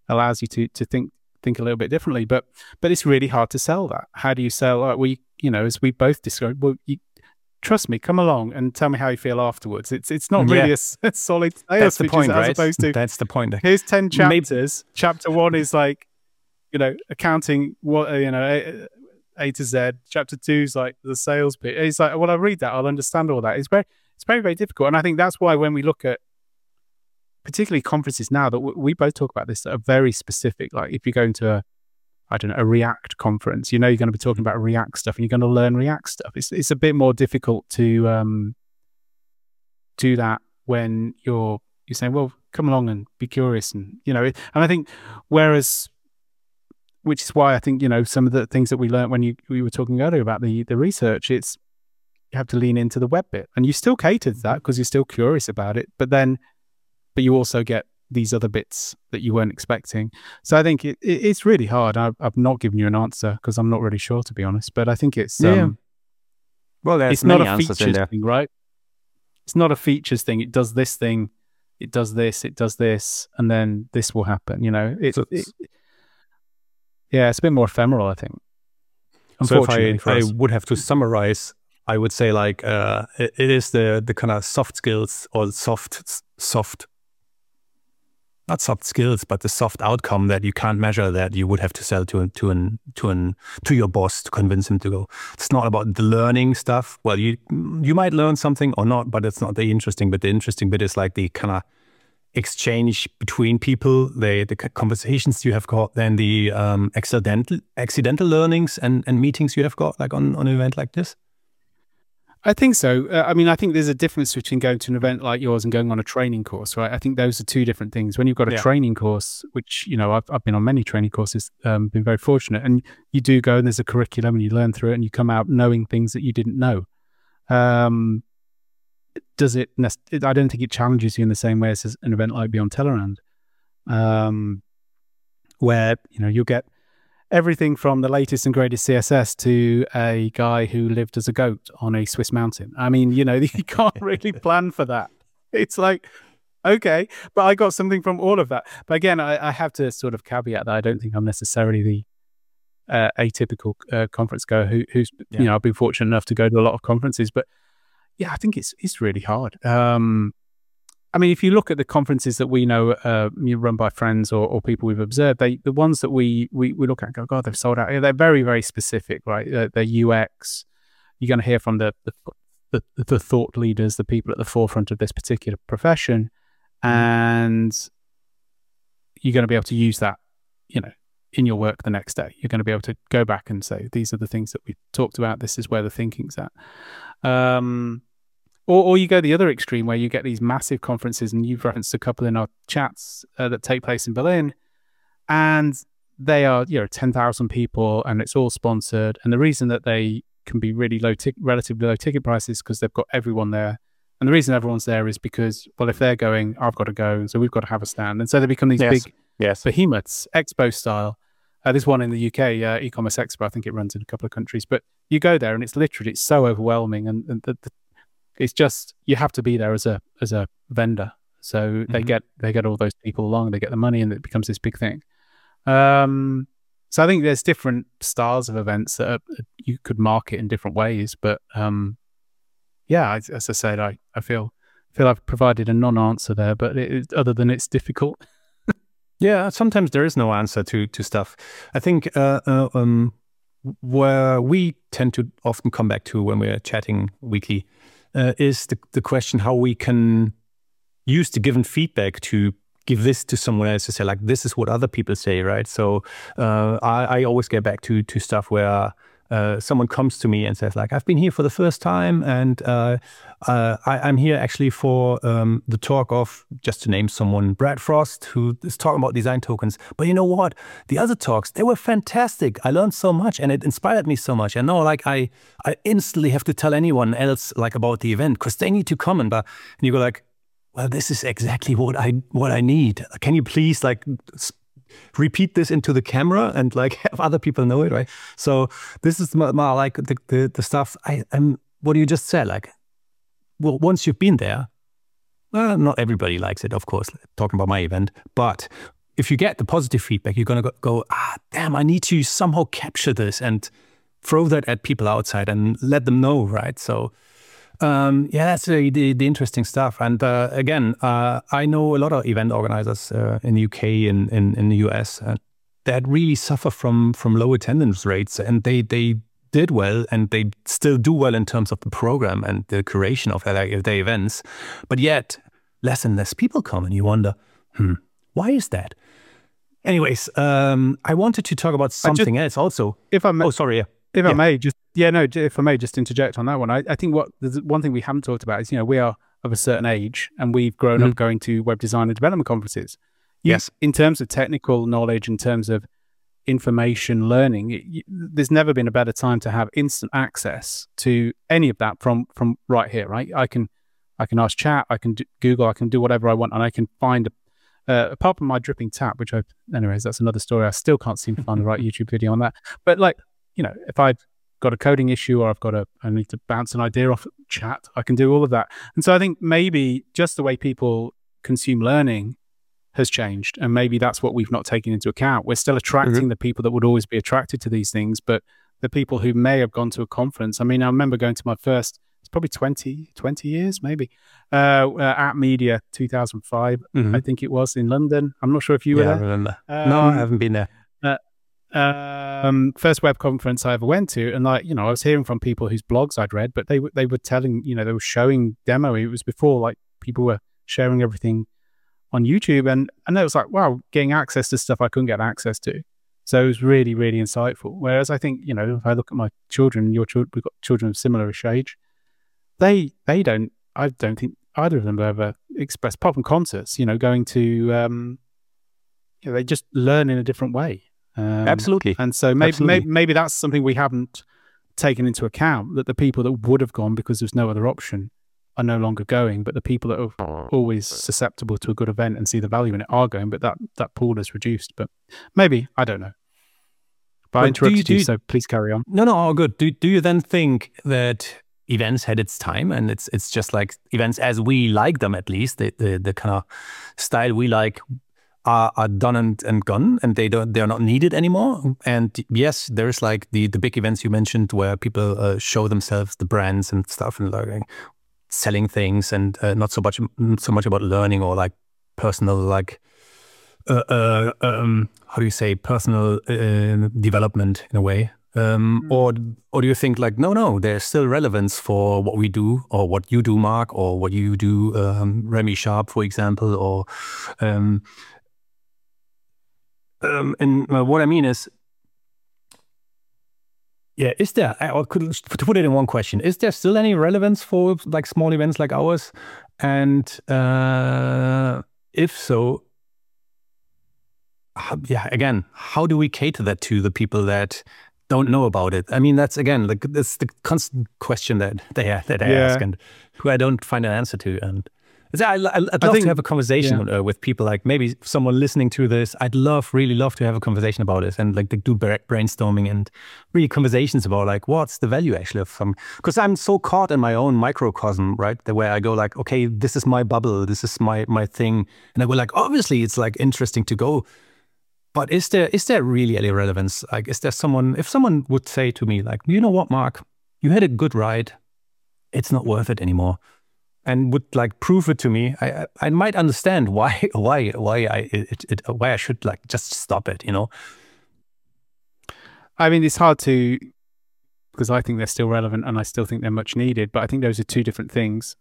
allows you to think a little bit differently. But it's really hard to sell that. How do you sell? As we both described, trust me, come along and tell me how you feel afterwards. It's not really a solid sales. That's the point, right? As opposed to, that's the point. Here's 10 chapters. Chapter 1 is like, accounting, A to Z. Chapter 2 is like the sales bit. It's like, well, I read that, I'll understand all that. It's very, very difficult. And I think that's why when we look at particularly conferences now, that we both talk about this, that are very specific. Like if you go into a React conference, you're going to be talking about React stuff and you're going to learn React stuff. It's a bit more difficult to do that when you're saying, well, come along and be curious. And, and I think, which is why I think, some of the things that we learned when we were talking earlier about the research, you have to lean into the web bit. And you still cater to that because you're still curious about it. But you also get these other bits that you weren't expecting. So I think it's really hard. I've not given you an answer because I'm not really sure, to be honest. But I think it's well, there's it's not a features in there. thing, right? It's not a features thing. It does this thing, it does this, and then this will happen. It's a bit more ephemeral, I think. So if I would have to summarize, I would say like it is the kind of soft skills or not soft skills, but the soft outcome that you can't measure, that you would have to sell to your boss to convince him to go. It's not about the learning stuff. Well, you might learn something or not, but it's not the interesting bit. The interesting bit is like the kind of exchange between people, the conversations you have got, then the accidental learnings and meetings you have got, like on an event like this. I think so. I think there's a difference between going to an event like yours and going on a training course, right? I think those are two different things. When you've got a training course, which, I've been on many training courses, been very fortunate, and you do go and there's a curriculum and you learn through it and you come out knowing things that you didn't know. I don't think it challenges you in the same way as an event like Beyond Tellerrand, where, you'll get everything from the latest and greatest CSS to a guy who lived as a goat on a Swiss mountain. I mean, you can't really plan for that. It's like, okay, but I got something from all of that. But again, I have to sort of caveat that I don't think I'm necessarily the atypical conference goer who's, I've been fortunate enough to go to a lot of conferences. But yeah, I think it's really hard. If you look at the conferences that we know run by friends or people we've observed, the ones that we look at and go, God, they've sold out. They're very, very specific, right? Their UX. You're going to hear from the thought leaders, the people at the forefront of this particular profession, and you're going to be able to use that, in your work the next day. You're going to be able to go back and say, these are the things that we talked about. This is where the thinking's at. Or you go the other extreme where you get these massive conferences, and you've referenced a couple in our chats that take place in Berlin, and they are 10,000 people, and it's all sponsored. And the reason that they can be really relatively low ticket prices because they've got everyone there. And the reason everyone's there is because, well, if they're going, I've got to go, so we've got to have a stand. And so they become these big behemoths, expo style. There's one in the UK, e-commerce expo. I think it runs in a couple of countries. But you go there, and it's so overwhelming, and it's just, you have to be there as a vendor. So they get all those people along, they get the money, and it becomes this big thing. So I think there's different styles of events that you could market in different ways. But as I said, I feel I've provided a non-answer there, but other than it's difficult. Yeah, sometimes there is no answer to stuff. I think where we tend to often come back to when we're chatting weekly is the question how we can use the given feedback to give this to someone else to say, like, this is what other people say, right? So I always get back to stuff where someone comes to me and says, like, I've been here for the first time, and I'm here actually for the talk of, just to name someone, Brad Frost, who is talking about design tokens. But you know what? The other talks, they were fantastic. I learned so much, and it inspired me so much. And now, like, I instantly have to tell anyone else, like, about the event, because they need to come. And you go, like, well, this is exactly what I need. Can you please, like, repeat this into the camera and, like, have other people know it, right? So this is more like the stuff what you just said, like, well, once you've been there, well, not everybody likes it, of course, talking about my event, but if you get the positive feedback, you're going to go, damn, I need to somehow capture this and throw that at people outside and let them know, right? So, that's the interesting stuff. And again, I know a lot of event organizers in the UK and in the US that really suffer from low attendance rates, and they did well, and they still do well in terms of the program and the curation of their events, but yet less and less people come, and you wonder, why is that? Anyways, I wanted to talk about something else also. If I may, if I may just interject on that one. I think there's one thing we haven't talked about is, we are of a certain age, and we've grown up going to web design and development conferences. Yes. In terms of technical knowledge, in terms of information learning, there's never been a better time to have instant access to any of that from right here, right? I can ask chat, I can Google, I can do whatever I want, and I can find apart from my dripping tap, anyways, that's another story. I still can't seem to find the right YouTube video on that. But if I've got a coding issue, or I need to bounce an idea off chat, I can do all of that. And so I think maybe just the way people consume learning has changed, and maybe that's what we've not taken into account. We're still attracting the people that would always be attracted to these things, but the people who may have gone to a conference. I mean, I remember going to my first, it's probably 20 years maybe, at Media 2005, I think it was, in London. I'm not sure if you were there. I remember. No, I haven't been there. First web conference I ever went to, and I was hearing from people whose blogs I'd read, but they were telling, they were showing demo. It was before people were sharing everything on YouTube, and it was like, wow, getting access to stuff I couldn't get access to. So it was really, really insightful. Whereas I think, if I look at my children, we've got children of similar-ish age, I don't think either of them have ever expressed, apart from concerts, going to, they just learn in a different way. Absolutely. And so maybe that's something we haven't taken into account, that the people that would have gone because there's no other option are no longer going, but the people that are always susceptible to a good event and see the value in it are going, but that pool is reduced. But maybe, I don't know. But I interrupted you, so please carry on. No, all good. Do you then think that events had its time, and it's just like events as we like them, at least the kind of style we like are done and gone, and they're not needed anymore? And yes, there's like the big events you mentioned where people show themselves, the brands and stuff, and like selling things, and not so much about learning or like personal how do you say, personal development in a way. Or do you think like, no, there's still relevance for what we do, or what you do, Mark, or what you do, Remy Sharp, for example, or and what I mean is, is there, or to put it in one question, is there still any relevance for like small events like ours? And if so, again, how do we cater that to the people that don't know about it? I mean, that's the constant question that they ask, and who I don't find an answer to. And I'd love to have a conversation with people, like maybe someone listening to this. I'd really love to have a conversation about this, and like do brainstorming and really conversations about like, what's the value actually of some, because I'm so caught in my own microcosm, right? The way I go like, okay, this is my bubble, this is my thing. And I go like, obviously it's like interesting to go, but is there really any relevance? Like, is there if someone would say to me like, you know what, Mark, you had a good ride, it's not worth it anymore, and would like prove it to me, I might understand why I should like just stop it, I mean, it's hard to, because I think they're still relevant and I still think they're much needed, but I think those are two different things.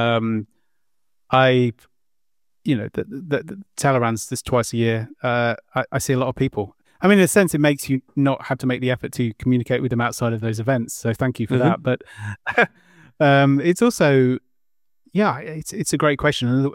The Tellerand's this twice a year. I see a lot of people. I mean, in a sense, it makes you not have to make the effort to communicate with them outside of those events. So thank you for that. But it's also, it's a great question.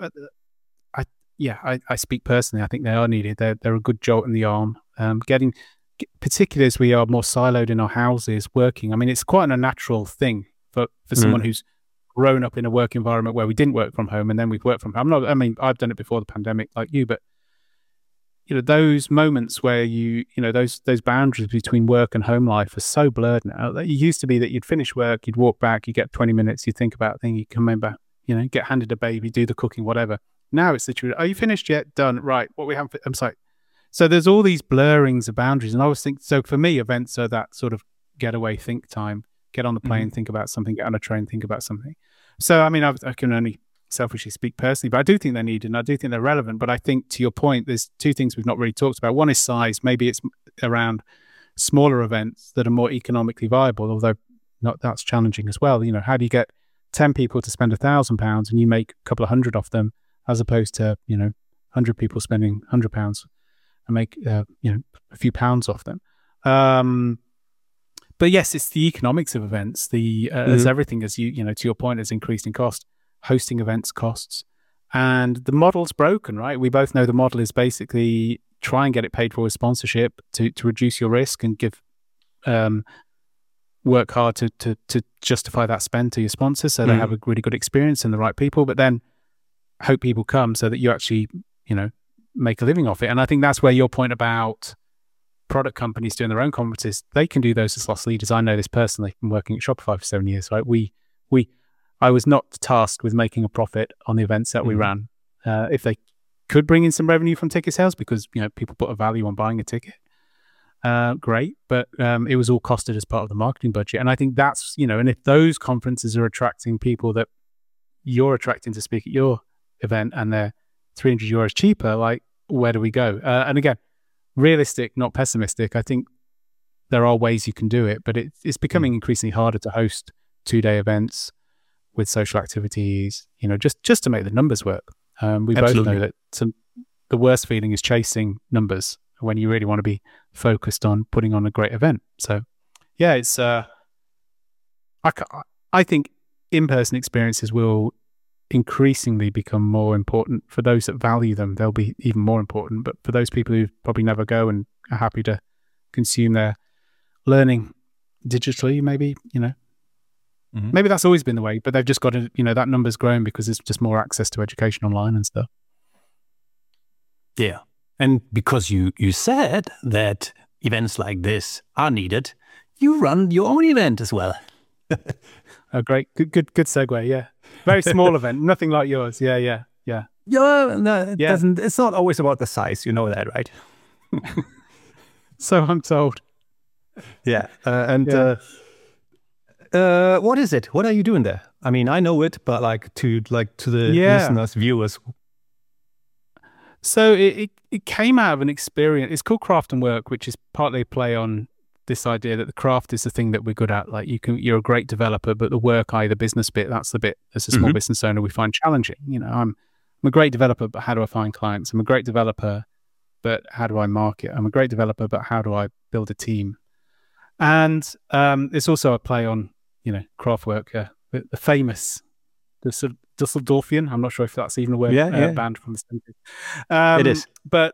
I speak personally. I think they are needed. They're a good jolt in the arm. Particularly as we are more siloed in our houses working. I mean, it's quite an unnatural thing for someone who's grown up in a work environment where we didn't work from home, and then we've worked from home. I've done it before the pandemic like you, but those moments where those boundaries between work and home life are so blurred now. It used to be that you'd finish work, you'd walk back, you get 20 minutes, you think about a thing, you come in back, get handed a baby, do the cooking, whatever. Now it's literally, are you finished yet? Done. Right. What we have, I'm sorry, So there's all these blurrings of boundaries. And I always think, so for me, events are that sort of getaway think time, get on the plane, think about something, get on a train, think about something. So, I mean, I can only selfishly speak personally, but I do think they're needed and I do think they're relevant. But I think to your point, there's two things we've not really talked about. One is size. Maybe it's around smaller events that are more economically viable, although that's challenging as well. You know, how do you get 10 people to spend £1,000 and you make a couple of hundred off them, as opposed to, 100 people spending £100 and make, a few pounds off them. But yes, it's the economics of events. As everything, as to your point, has increased in cost. Hosting events costs, and the model's broken, right? We both know the model is basically try and get it paid for with sponsorship to reduce your risk and work hard to justify that spend to your sponsors so they have a really good experience and the right people, but then hope people come so that you actually, make a living off it. And I think that's where your point about product companies doing their own conferences, they can do those as loss leaders. I know this personally from working at Shopify for 7 years, right? I was not tasked with making a profit on the events that we ran. If they could bring in some revenue from ticket sales because, people put a value on buying a ticket, great. But it was all costed as part of the marketing budget. And I think that's, and if those conferences are attracting people that you're attracting to speak at your event and they're €300 cheaper, like, where do we go? And again, realistic, not pessimistic. I think there are ways you can do it, but it's becoming increasingly harder to host 2-day events with social activities, just to make the numbers work. We both know that the worst feeling is chasing numbers when you really want to be focused on putting on a great event. So yeah, it's I think in-person experiences will increasingly become more important. For those that value them, they'll be even more important. But for those people who probably never go and are happy to consume their learning digitally, maybe, maybe that's always been the way, but they've just got to, that number's grown because there's just more access to education online and stuff. Yeah. And because you said that events like this are needed, you run your own event as well. Oh, great. Good segue. Yeah. Very small event. Nothing like yours. Yeah. Yeah, no, it's not always about the size. You know that, right? So I'm told. Yeah. What is it? What are you doing there? I mean, I know it, but to the listeners, viewers. So it came out of an experience. It's called Craft and Work, which is partly a play on this idea that the craft is the thing that we're good at. Like you're a great developer, but the work, the business bit, that's the bit as a small business owner we find challenging. I'm a great developer, but how do I find clients? I'm a great developer, but how do I market? I'm a great developer, but how do I build a team? And it's also a play on, Kraftwerk, the famous, the sort of Dusseldorfian. I'm not sure if that's even a word, band from the 70s. It is. But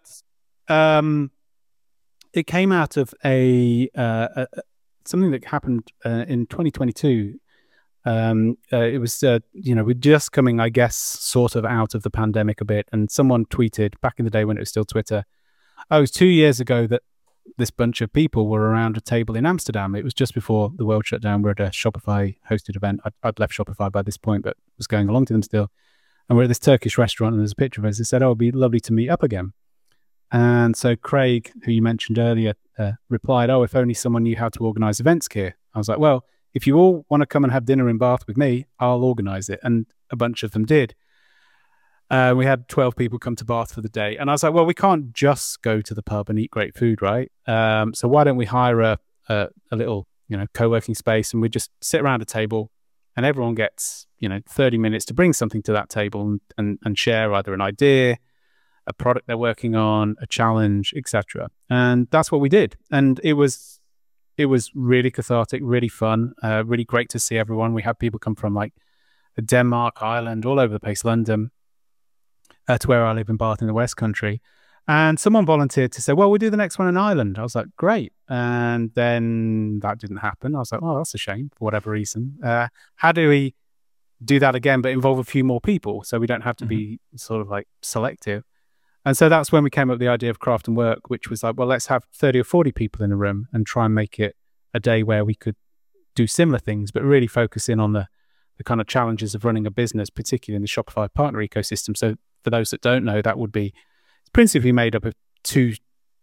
it came out of something that happened in 2022. It was, we're just coming, I guess, sort of out of the pandemic a bit. And someone tweeted back in the day when it was still Twitter, it was 2 years ago that this bunch of people were around a table in Amsterdam. It was just before the world shut down. We're at a Shopify hosted event. I'd left Shopify by this point, but was going along to them still. And we're at this Turkish restaurant and there's a picture of us. They said, it'd be lovely to meet up again. And so Craig, who you mentioned earlier, replied, if only someone knew how to organize events here. I was like, well, if you all want to come and have dinner in Bath with me, I'll organize it. And a bunch of them did. We had 12 people come to Bath for the day. And I was like, well, we can't just go to the pub and eat great food, right? So why don't we hire a little, co-working space and we just sit around a table and everyone gets, 30 minutes to bring something to that table and share either an idea, a product they're working on, a challenge, etc. And that's what we did. And it was really cathartic, really fun, really great to see everyone. We had people come from Denmark, Ireland, all over the place, London, to where I live in Bath in the West Country. And someone volunteered to say, well, we'll do the next one in Ireland. I was like, great. And then that didn't happen. I was like, oh, that's a shame for whatever reason. How do we do that again, but involve a few more people so we don't have to be sort of selective? And so that's when we came up with the idea of Craft and Work, which was well, let's have 30 or 40 people in a room and try and make it a day where we could do similar things, but really focus in on the kind of challenges of running a business, particularly in the Shopify partner ecosystem. So for those that don't know, that would be principally made up of two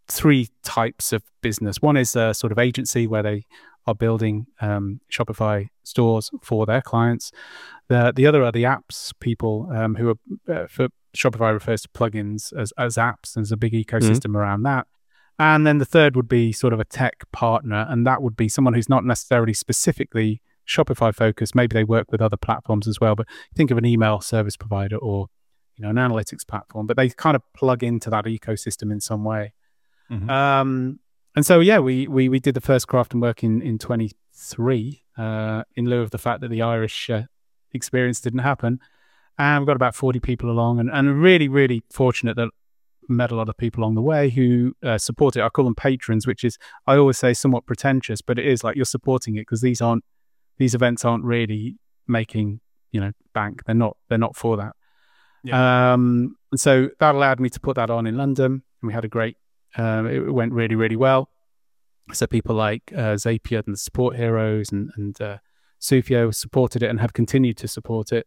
three types of business. One is a sort of agency where they are building Shopify stores for their clients. The other are the apps people who are for Shopify refers to plugins as apps. There's a big ecosystem around that. And then the third would be sort of a tech partner, and that would be someone who's not necessarily specifically Shopify focused. Maybe they work with other platforms as well, but think of an email service provider or an analytics platform, but they kind of plug into that ecosystem in some way. And so, yeah, we did the first Craft and Work in 23 in lieu of the fact that the Irish experience didn't happen. And we've got about 40 people along, and really, really fortunate that met a lot of people along the way who support it. I call them patrons, which is, I always say, somewhat pretentious, but it is like you're supporting it because these events aren't really making bank. They're not for that. Yeah. And so that allowed me to put that on in London, and we had a great. It went really, really well. So people like Zapier and the Support Heroes and Sufio supported it and have continued to support it.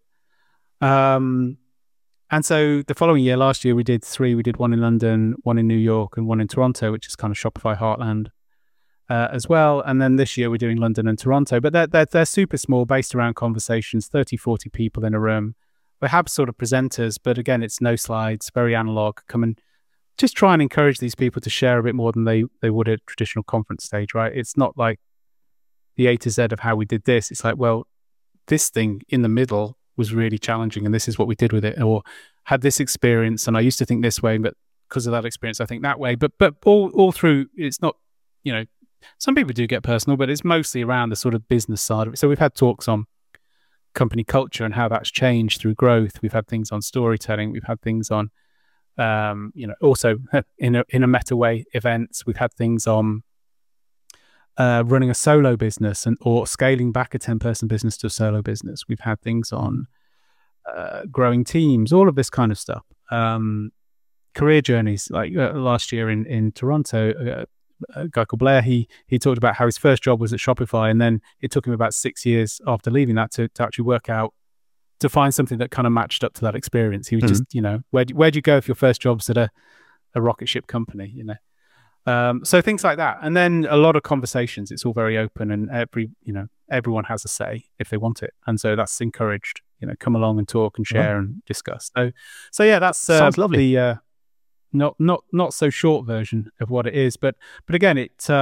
And so the following year, last year, we did three. We did one in London, one in New York, and one in Toronto, which is kind of Shopify Heartland as well. And then this year, we're doing London and Toronto. But they're super small, based around conversations, 30, 40 people in a room. We have sort of presenters, but again, it's no slides, very analog. Come and just try and encourage these people to share a bit more than they would at a traditional conference stage, right? It's not like the A to Z of how we did this. It's like, well, this thing in the middle was really challenging, and this is what we did with it, or had this experience, and I used to think this way, but because of that experience, I think that way. But all through, it's not, some people do get personal, but it's mostly around the sort of business side of it. So we've had talks on company culture and how that's changed through growth. We've had things on storytelling. We've had things on, also in a meta way, events. We've had things on running a solo business or scaling back a 10-person business to a solo business. We've had things on growing teams, all of this kind of stuff. Career journeys, like last year in Toronto, a guy called Blair, he talked about how his first job was at Shopify, and then it took him about 6 years after leaving that to actually work out, to find something that kind of matched up to that experience. He was just, where'd you go if your first job's at a rocket ship company, So things like that. And then a lot of conversations. It's all very open, and everyone has a say if they want it. And so that's encouraged, come along and talk and share and discuss. So yeah, that's sounds lovely. The not so short version of what it is. But again,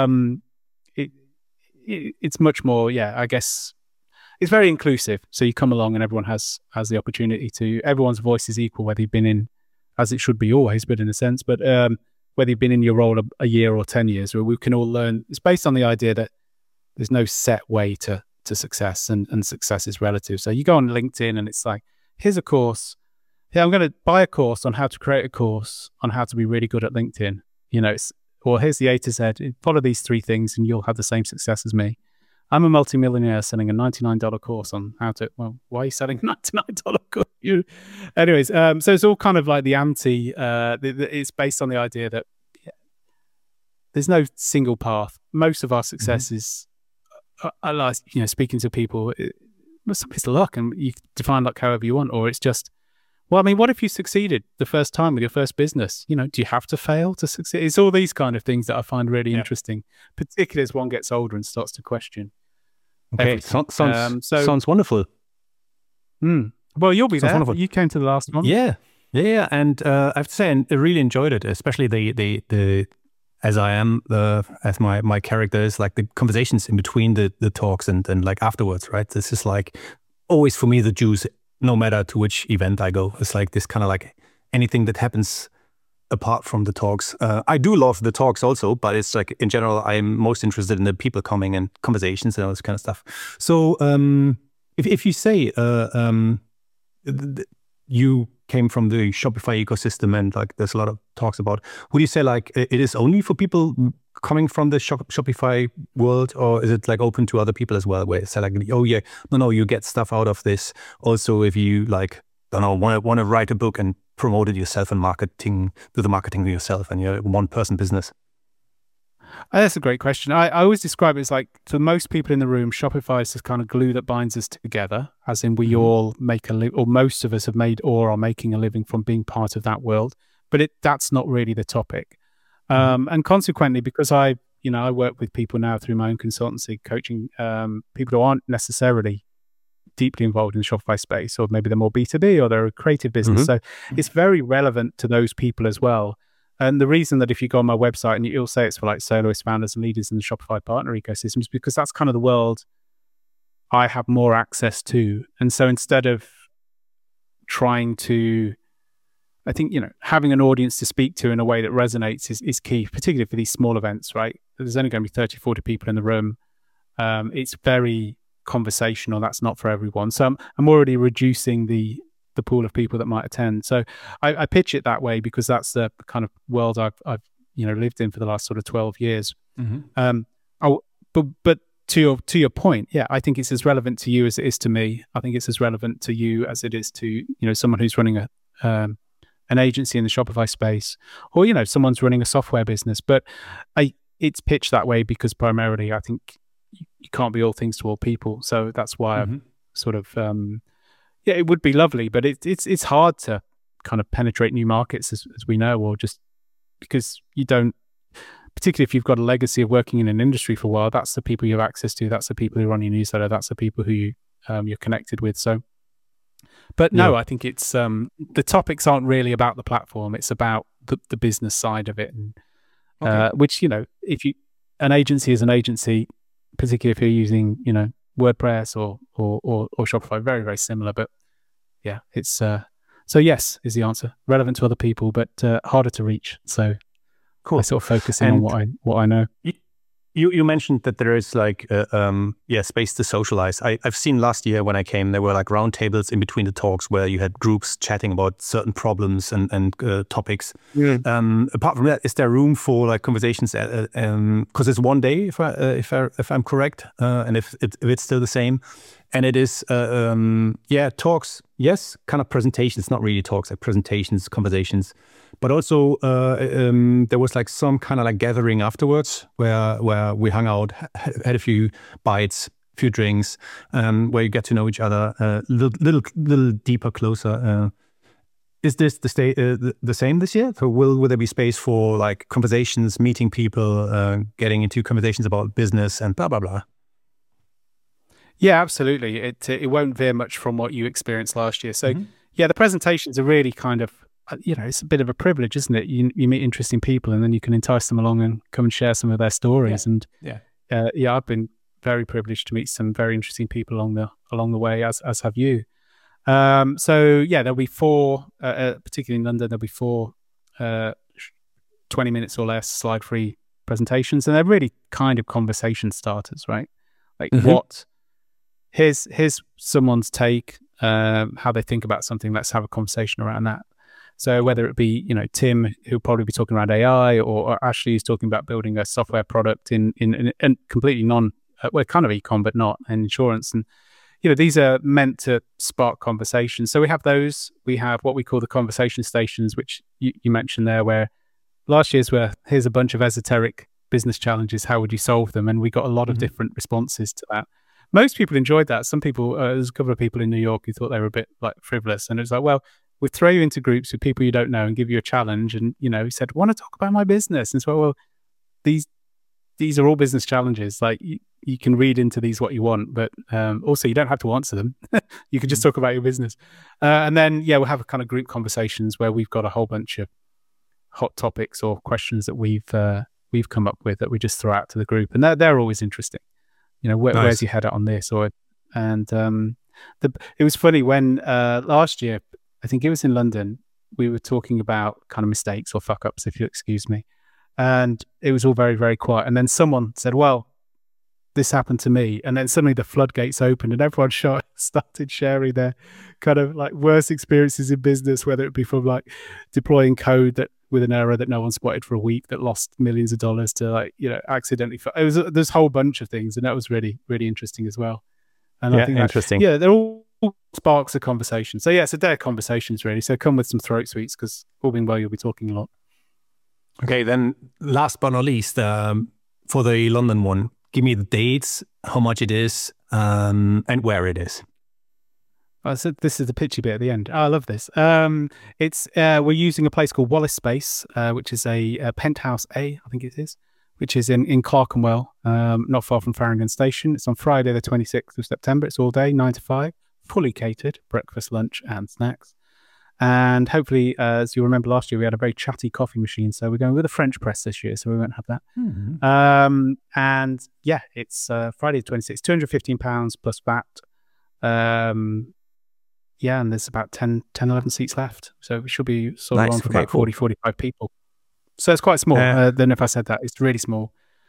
it's much more, I guess it's very inclusive. So you come along and everyone has the opportunity to, everyone's voice is equal, whether you've been in, as it should be always, but in a sense, but whether you've been in your role a year or 10 years, where we can all learn. It's based on the idea that there's no set way to success, and success is relative. So you go on LinkedIn and it's like, here's a course. Yeah, I'm going to buy a course on how to create a course on how to be really good at LinkedIn. Or here's the A to Z. Follow these three things and you'll have the same success as me. I'm a multimillionaire selling a $99 course on how to, well, why are you selling a $99 course? Anyways, so it's all kind of like the anti, it's based on the idea that there's no single path. Most of our success is, speaking to people, some piece of luck, and you define luck however you want, or it's just, well, I mean, what if you succeeded the first time with your first business? Do you have to fail to succeed? It's all these kind of things that I find really interesting, particularly as one gets older and starts to question. Okay, sounds wonderful. Well, you'll be there. Wonderful. You came to the last one. Yeah. And I have to say, I really enjoyed it, especially the as I am, as my character is, like the conversations in between the talks and like afterwards, right? This is like always for me the juice. No matter to which event I go, it's like this kind of like anything that happens apart from the talks. I do love the talks also, but it's like in general, I'm most interested in the people coming and conversations and all this kind of stuff. So if you say you came from the Shopify ecosystem and like there's a lot of talks about, would you say like it is only for people coming from the Shopify world, or is it like open to other people as well, where it's like, oh yeah, no, you get stuff out of this also if you like, don't know, want to write a book and promote it yourself and do the marketing yourself and you're a one-person business? That's a great question. I always describe it as like, to most people in the room, Shopify is this kind of glue that binds us together, as in we all make or most of us have made or are making a living from being part of that world. But that's not really the topic. And consequently, because I work with people now through my own consultancy, coaching people who aren't necessarily deeply involved in the Shopify space, or maybe they're more B2B or they're a creative business. So it's very relevant to those people as well. And the reason that if you go on my website and you'll say it's for like soloist founders and leaders in the Shopify partner ecosystem is because that's kind of the world I have more access to. And so instead of trying to, I think, having an audience to speak to in a way that resonates is key, particularly for these small events, right? There's only going to be 30, 40 people in the room. It's very conversational. That's not for everyone. So I'm already reducing the pool of people that might attend. So I pitch it that way because that's the kind of world I've lived in for the last sort of 12 years. But to your point, yeah, I think it's as relevant to you as it is to me. I think it's as relevant to you as it is to someone who's running an agency in the Shopify space, or someone's running a software business. But it's pitched that way because primarily I think you can't be all things to all people. So that's why I've sort of it would be lovely, but it's hard to kind of penetrate new markets as we know, or just because you don't, particularly if you've got a legacy of working in an industry for a while. That's the people you have access to. That's the people who run your newsletter. That's the people who you're connected with. So, but no, I think it's the topics aren't really about the platform. It's about the business side of it, and which if an agency is an agency, particularly if you're using WordPress or Shopify, very, very similar. But yeah, it's so yes is the answer. Relevant to other people, but harder to reach. So cool. I sort of focus in on what I know. You mentioned that there is like space to socialize. I've seen last year when I came, there were like round tables in between the talks where you had groups chatting about certain problems and topics. Apart from that, is there room for like conversations? Because it's one day, if I'm correct, and if it's still the same, and it is talks. Yes, kind of presentations, not really talks, like presentations, conversations. But also, there was like some kind of like gathering afterwards where we hung out, had a few bites, a few drinks, where you get to know each other a little deeper, closer. Is this the same this year? So will there be space for like conversations, meeting people, getting into conversations about business and blah blah blah? Yeah, absolutely. It won't veer much from what you experienced last year. So yeah, the presentations are really kind of, it's a bit of a privilege, isn't it? You meet interesting people and then you can entice them along and come and share some of their stories. I've been very privileged to meet some very interesting people along the way, as have you. So yeah, there'll be four, particularly in London, there'll be four 20 minutes or less slide-free presentations, and they're really kind of conversation starters, right? Like here's someone's take, how they think about something. Let's have a conversation around that. So whether it be, Tim, who'll probably be talking around AI, or Ashley, who's talking about building a software product in completely kind of ecom, but not in insurance. And, these are meant to spark conversations. So we have those. We have what we call the conversation stations, which you mentioned there, where last year's were, here's a bunch of esoteric business challenges. How would you solve them? And we got a lot of different responses to that. Most people enjoyed that. Some people, there's a couple of people in New York who thought they were a bit like frivolous. And it's like, well, we'll throw you into groups with people you don't know and give you a challenge. And, he said, want to talk about my business? And so, well, these are all business challenges. Like you can read into these what you want, but also you don't have to answer them. You can just talk about your business. And then, we'll have kind of group conversations where we've got a whole bunch of hot topics or questions that we've come up with that we just throw out to the group. And they're always interesting. Where's your head at on this? It was funny when last year, I think it was in London, we were talking about kind of mistakes or fuck ups, if you'll excuse me. And it was all very, very quiet. And then someone said, well, this happened to me. And then suddenly the floodgates opened and everyone started sharing their kind of like worst experiences in business, whether it be from like deploying code that with an error that no one spotted for a week that lost millions of dollars to accidentally. There's a whole bunch of things. And that was really, really interesting as well. And I think interesting. They're all sparks of conversation. So it's a day of conversations really. So come with some throat sweets because all being well, you'll be talking a lot. Okay, then last but not least, for the London one, give me the dates, how much it is, and where it is. I said this is the pitchy bit at the end. Oh, I love this. It's we're using a place called Wallace Space, which is a penthouse A, I think it is, which is in Clerkenwell, not far from Farringdon Station. It's on Friday, the 26th of September. It's all day, 9 to 5, fully catered, breakfast, lunch, and snacks. And hopefully, as you remember last year, we had a very chatty coffee machine. So we're going with a French press this year, so we won't have that. Mm-hmm. And yeah, it's Friday the 26th, £215 plus VAT. Yeah, and there's about 10, 11 seats left. So we should be sort of on for about 40, 45 people. So it's quite small. Then if I said that, it's really small,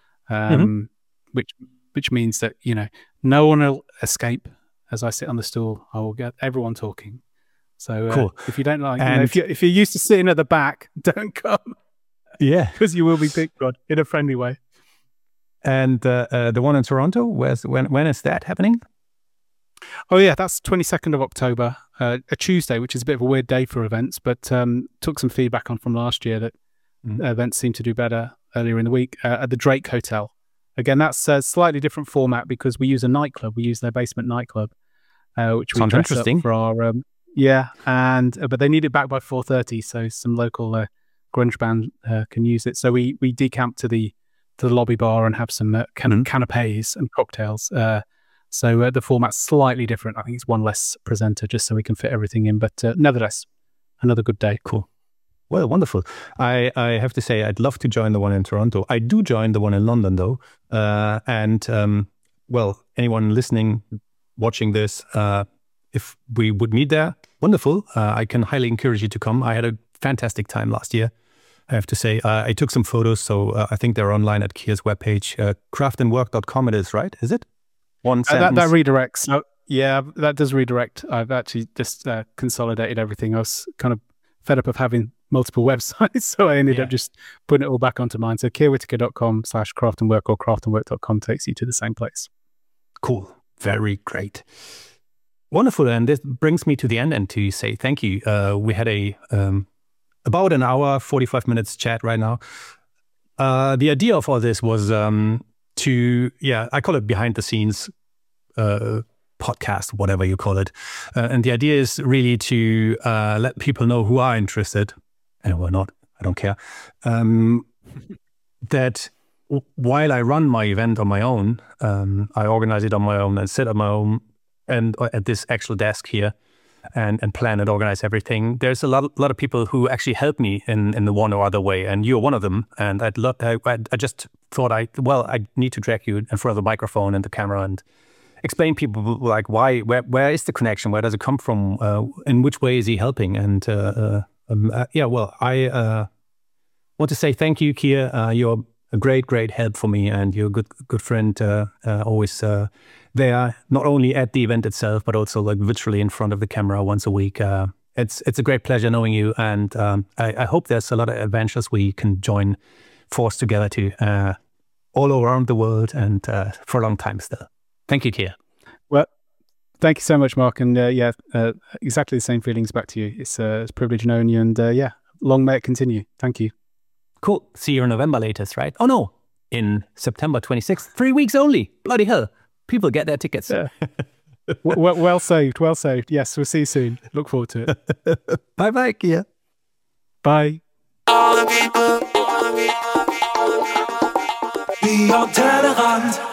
which means that, no one will escape as I sit on the stool. I will get everyone talking. So cool. If you don't like, if you're used to sitting at the back, don't come. Yeah. Because you will be picked on in a friendly way. And the one in Toronto, when is that happening? Oh yeah, that's 22nd of October, a Tuesday, which is a bit of a weird day for events, but took some feedback on from last year that events seem to do better earlier in the week at the Drake Hotel. Again, that's a slightly different format because we use a nightclub. We use their basement nightclub, which we dress up for our but they need it back by 4:30, so some local grunge band can use it. So we decamp to the lobby bar and have some canapes and cocktails. So the format's slightly different. I think it's one less presenter just so we can fit everything in. But nevertheless, another good day. Cool. Well, wonderful. I have to say, I'd love to join the one in Toronto. I do join the one in London, though. Anyone listening, watching this, if we would meet there, wonderful. I can highly encourage you to come. I had a fantastic time last year, I have to say. I took some photos, so I think they're online at Kia's webpage. craftandwork.com it is, right? Is it? One sentence. That redirects. Oh, yeah, that does redirect. I've actually just consolidated everything. I was kind of fed up of having multiple websites, so I ended up just putting it all back onto mine. So kiawhitaker.com/craftandwork or craftandwork.com takes you to the same place. Cool. Very great. Wonderful. And this brings me to the end and to say thank you. We had about an hour, 45 minutes chat right now. The idea of all this was I call it behind the scenes podcast, whatever you call it. And the idea is really to let people know who are interested, and who are not, I don't care, that while I run my event on my own, I organize it on my own and sit on my own and at this actual desk here and plan and organize everything. There's a lot of people who actually help me in the one or other way, and you're one of them. And I just thought I need to drag you in front of the microphone and the camera and explain people like where is the connection? Where does it come from? In which way is he helping? And I want to say thank you, Kia. You're a great help for me, and you're a good friend. Always there, not only at the event itself, but also like virtually in front of the camera once a week. It's a great pleasure knowing you, and I hope there's a lot of adventures we can join force together to all around the world and for a long time still. Thank you, Kia. Well, thank you so much, Mark. And exactly the same feelings back to you. It's a privilege knowing you, and long may it continue. Thank you. Cool. See you in November latest, right? Oh no, in September 26th. 3 weeks only. Bloody hell. People get their tickets. Yeah. Well saved. Well saved. Yes, we'll see you soon. Look forward to it. Bye-bye, Kia. Bye. All the people, beyond Tellerrand.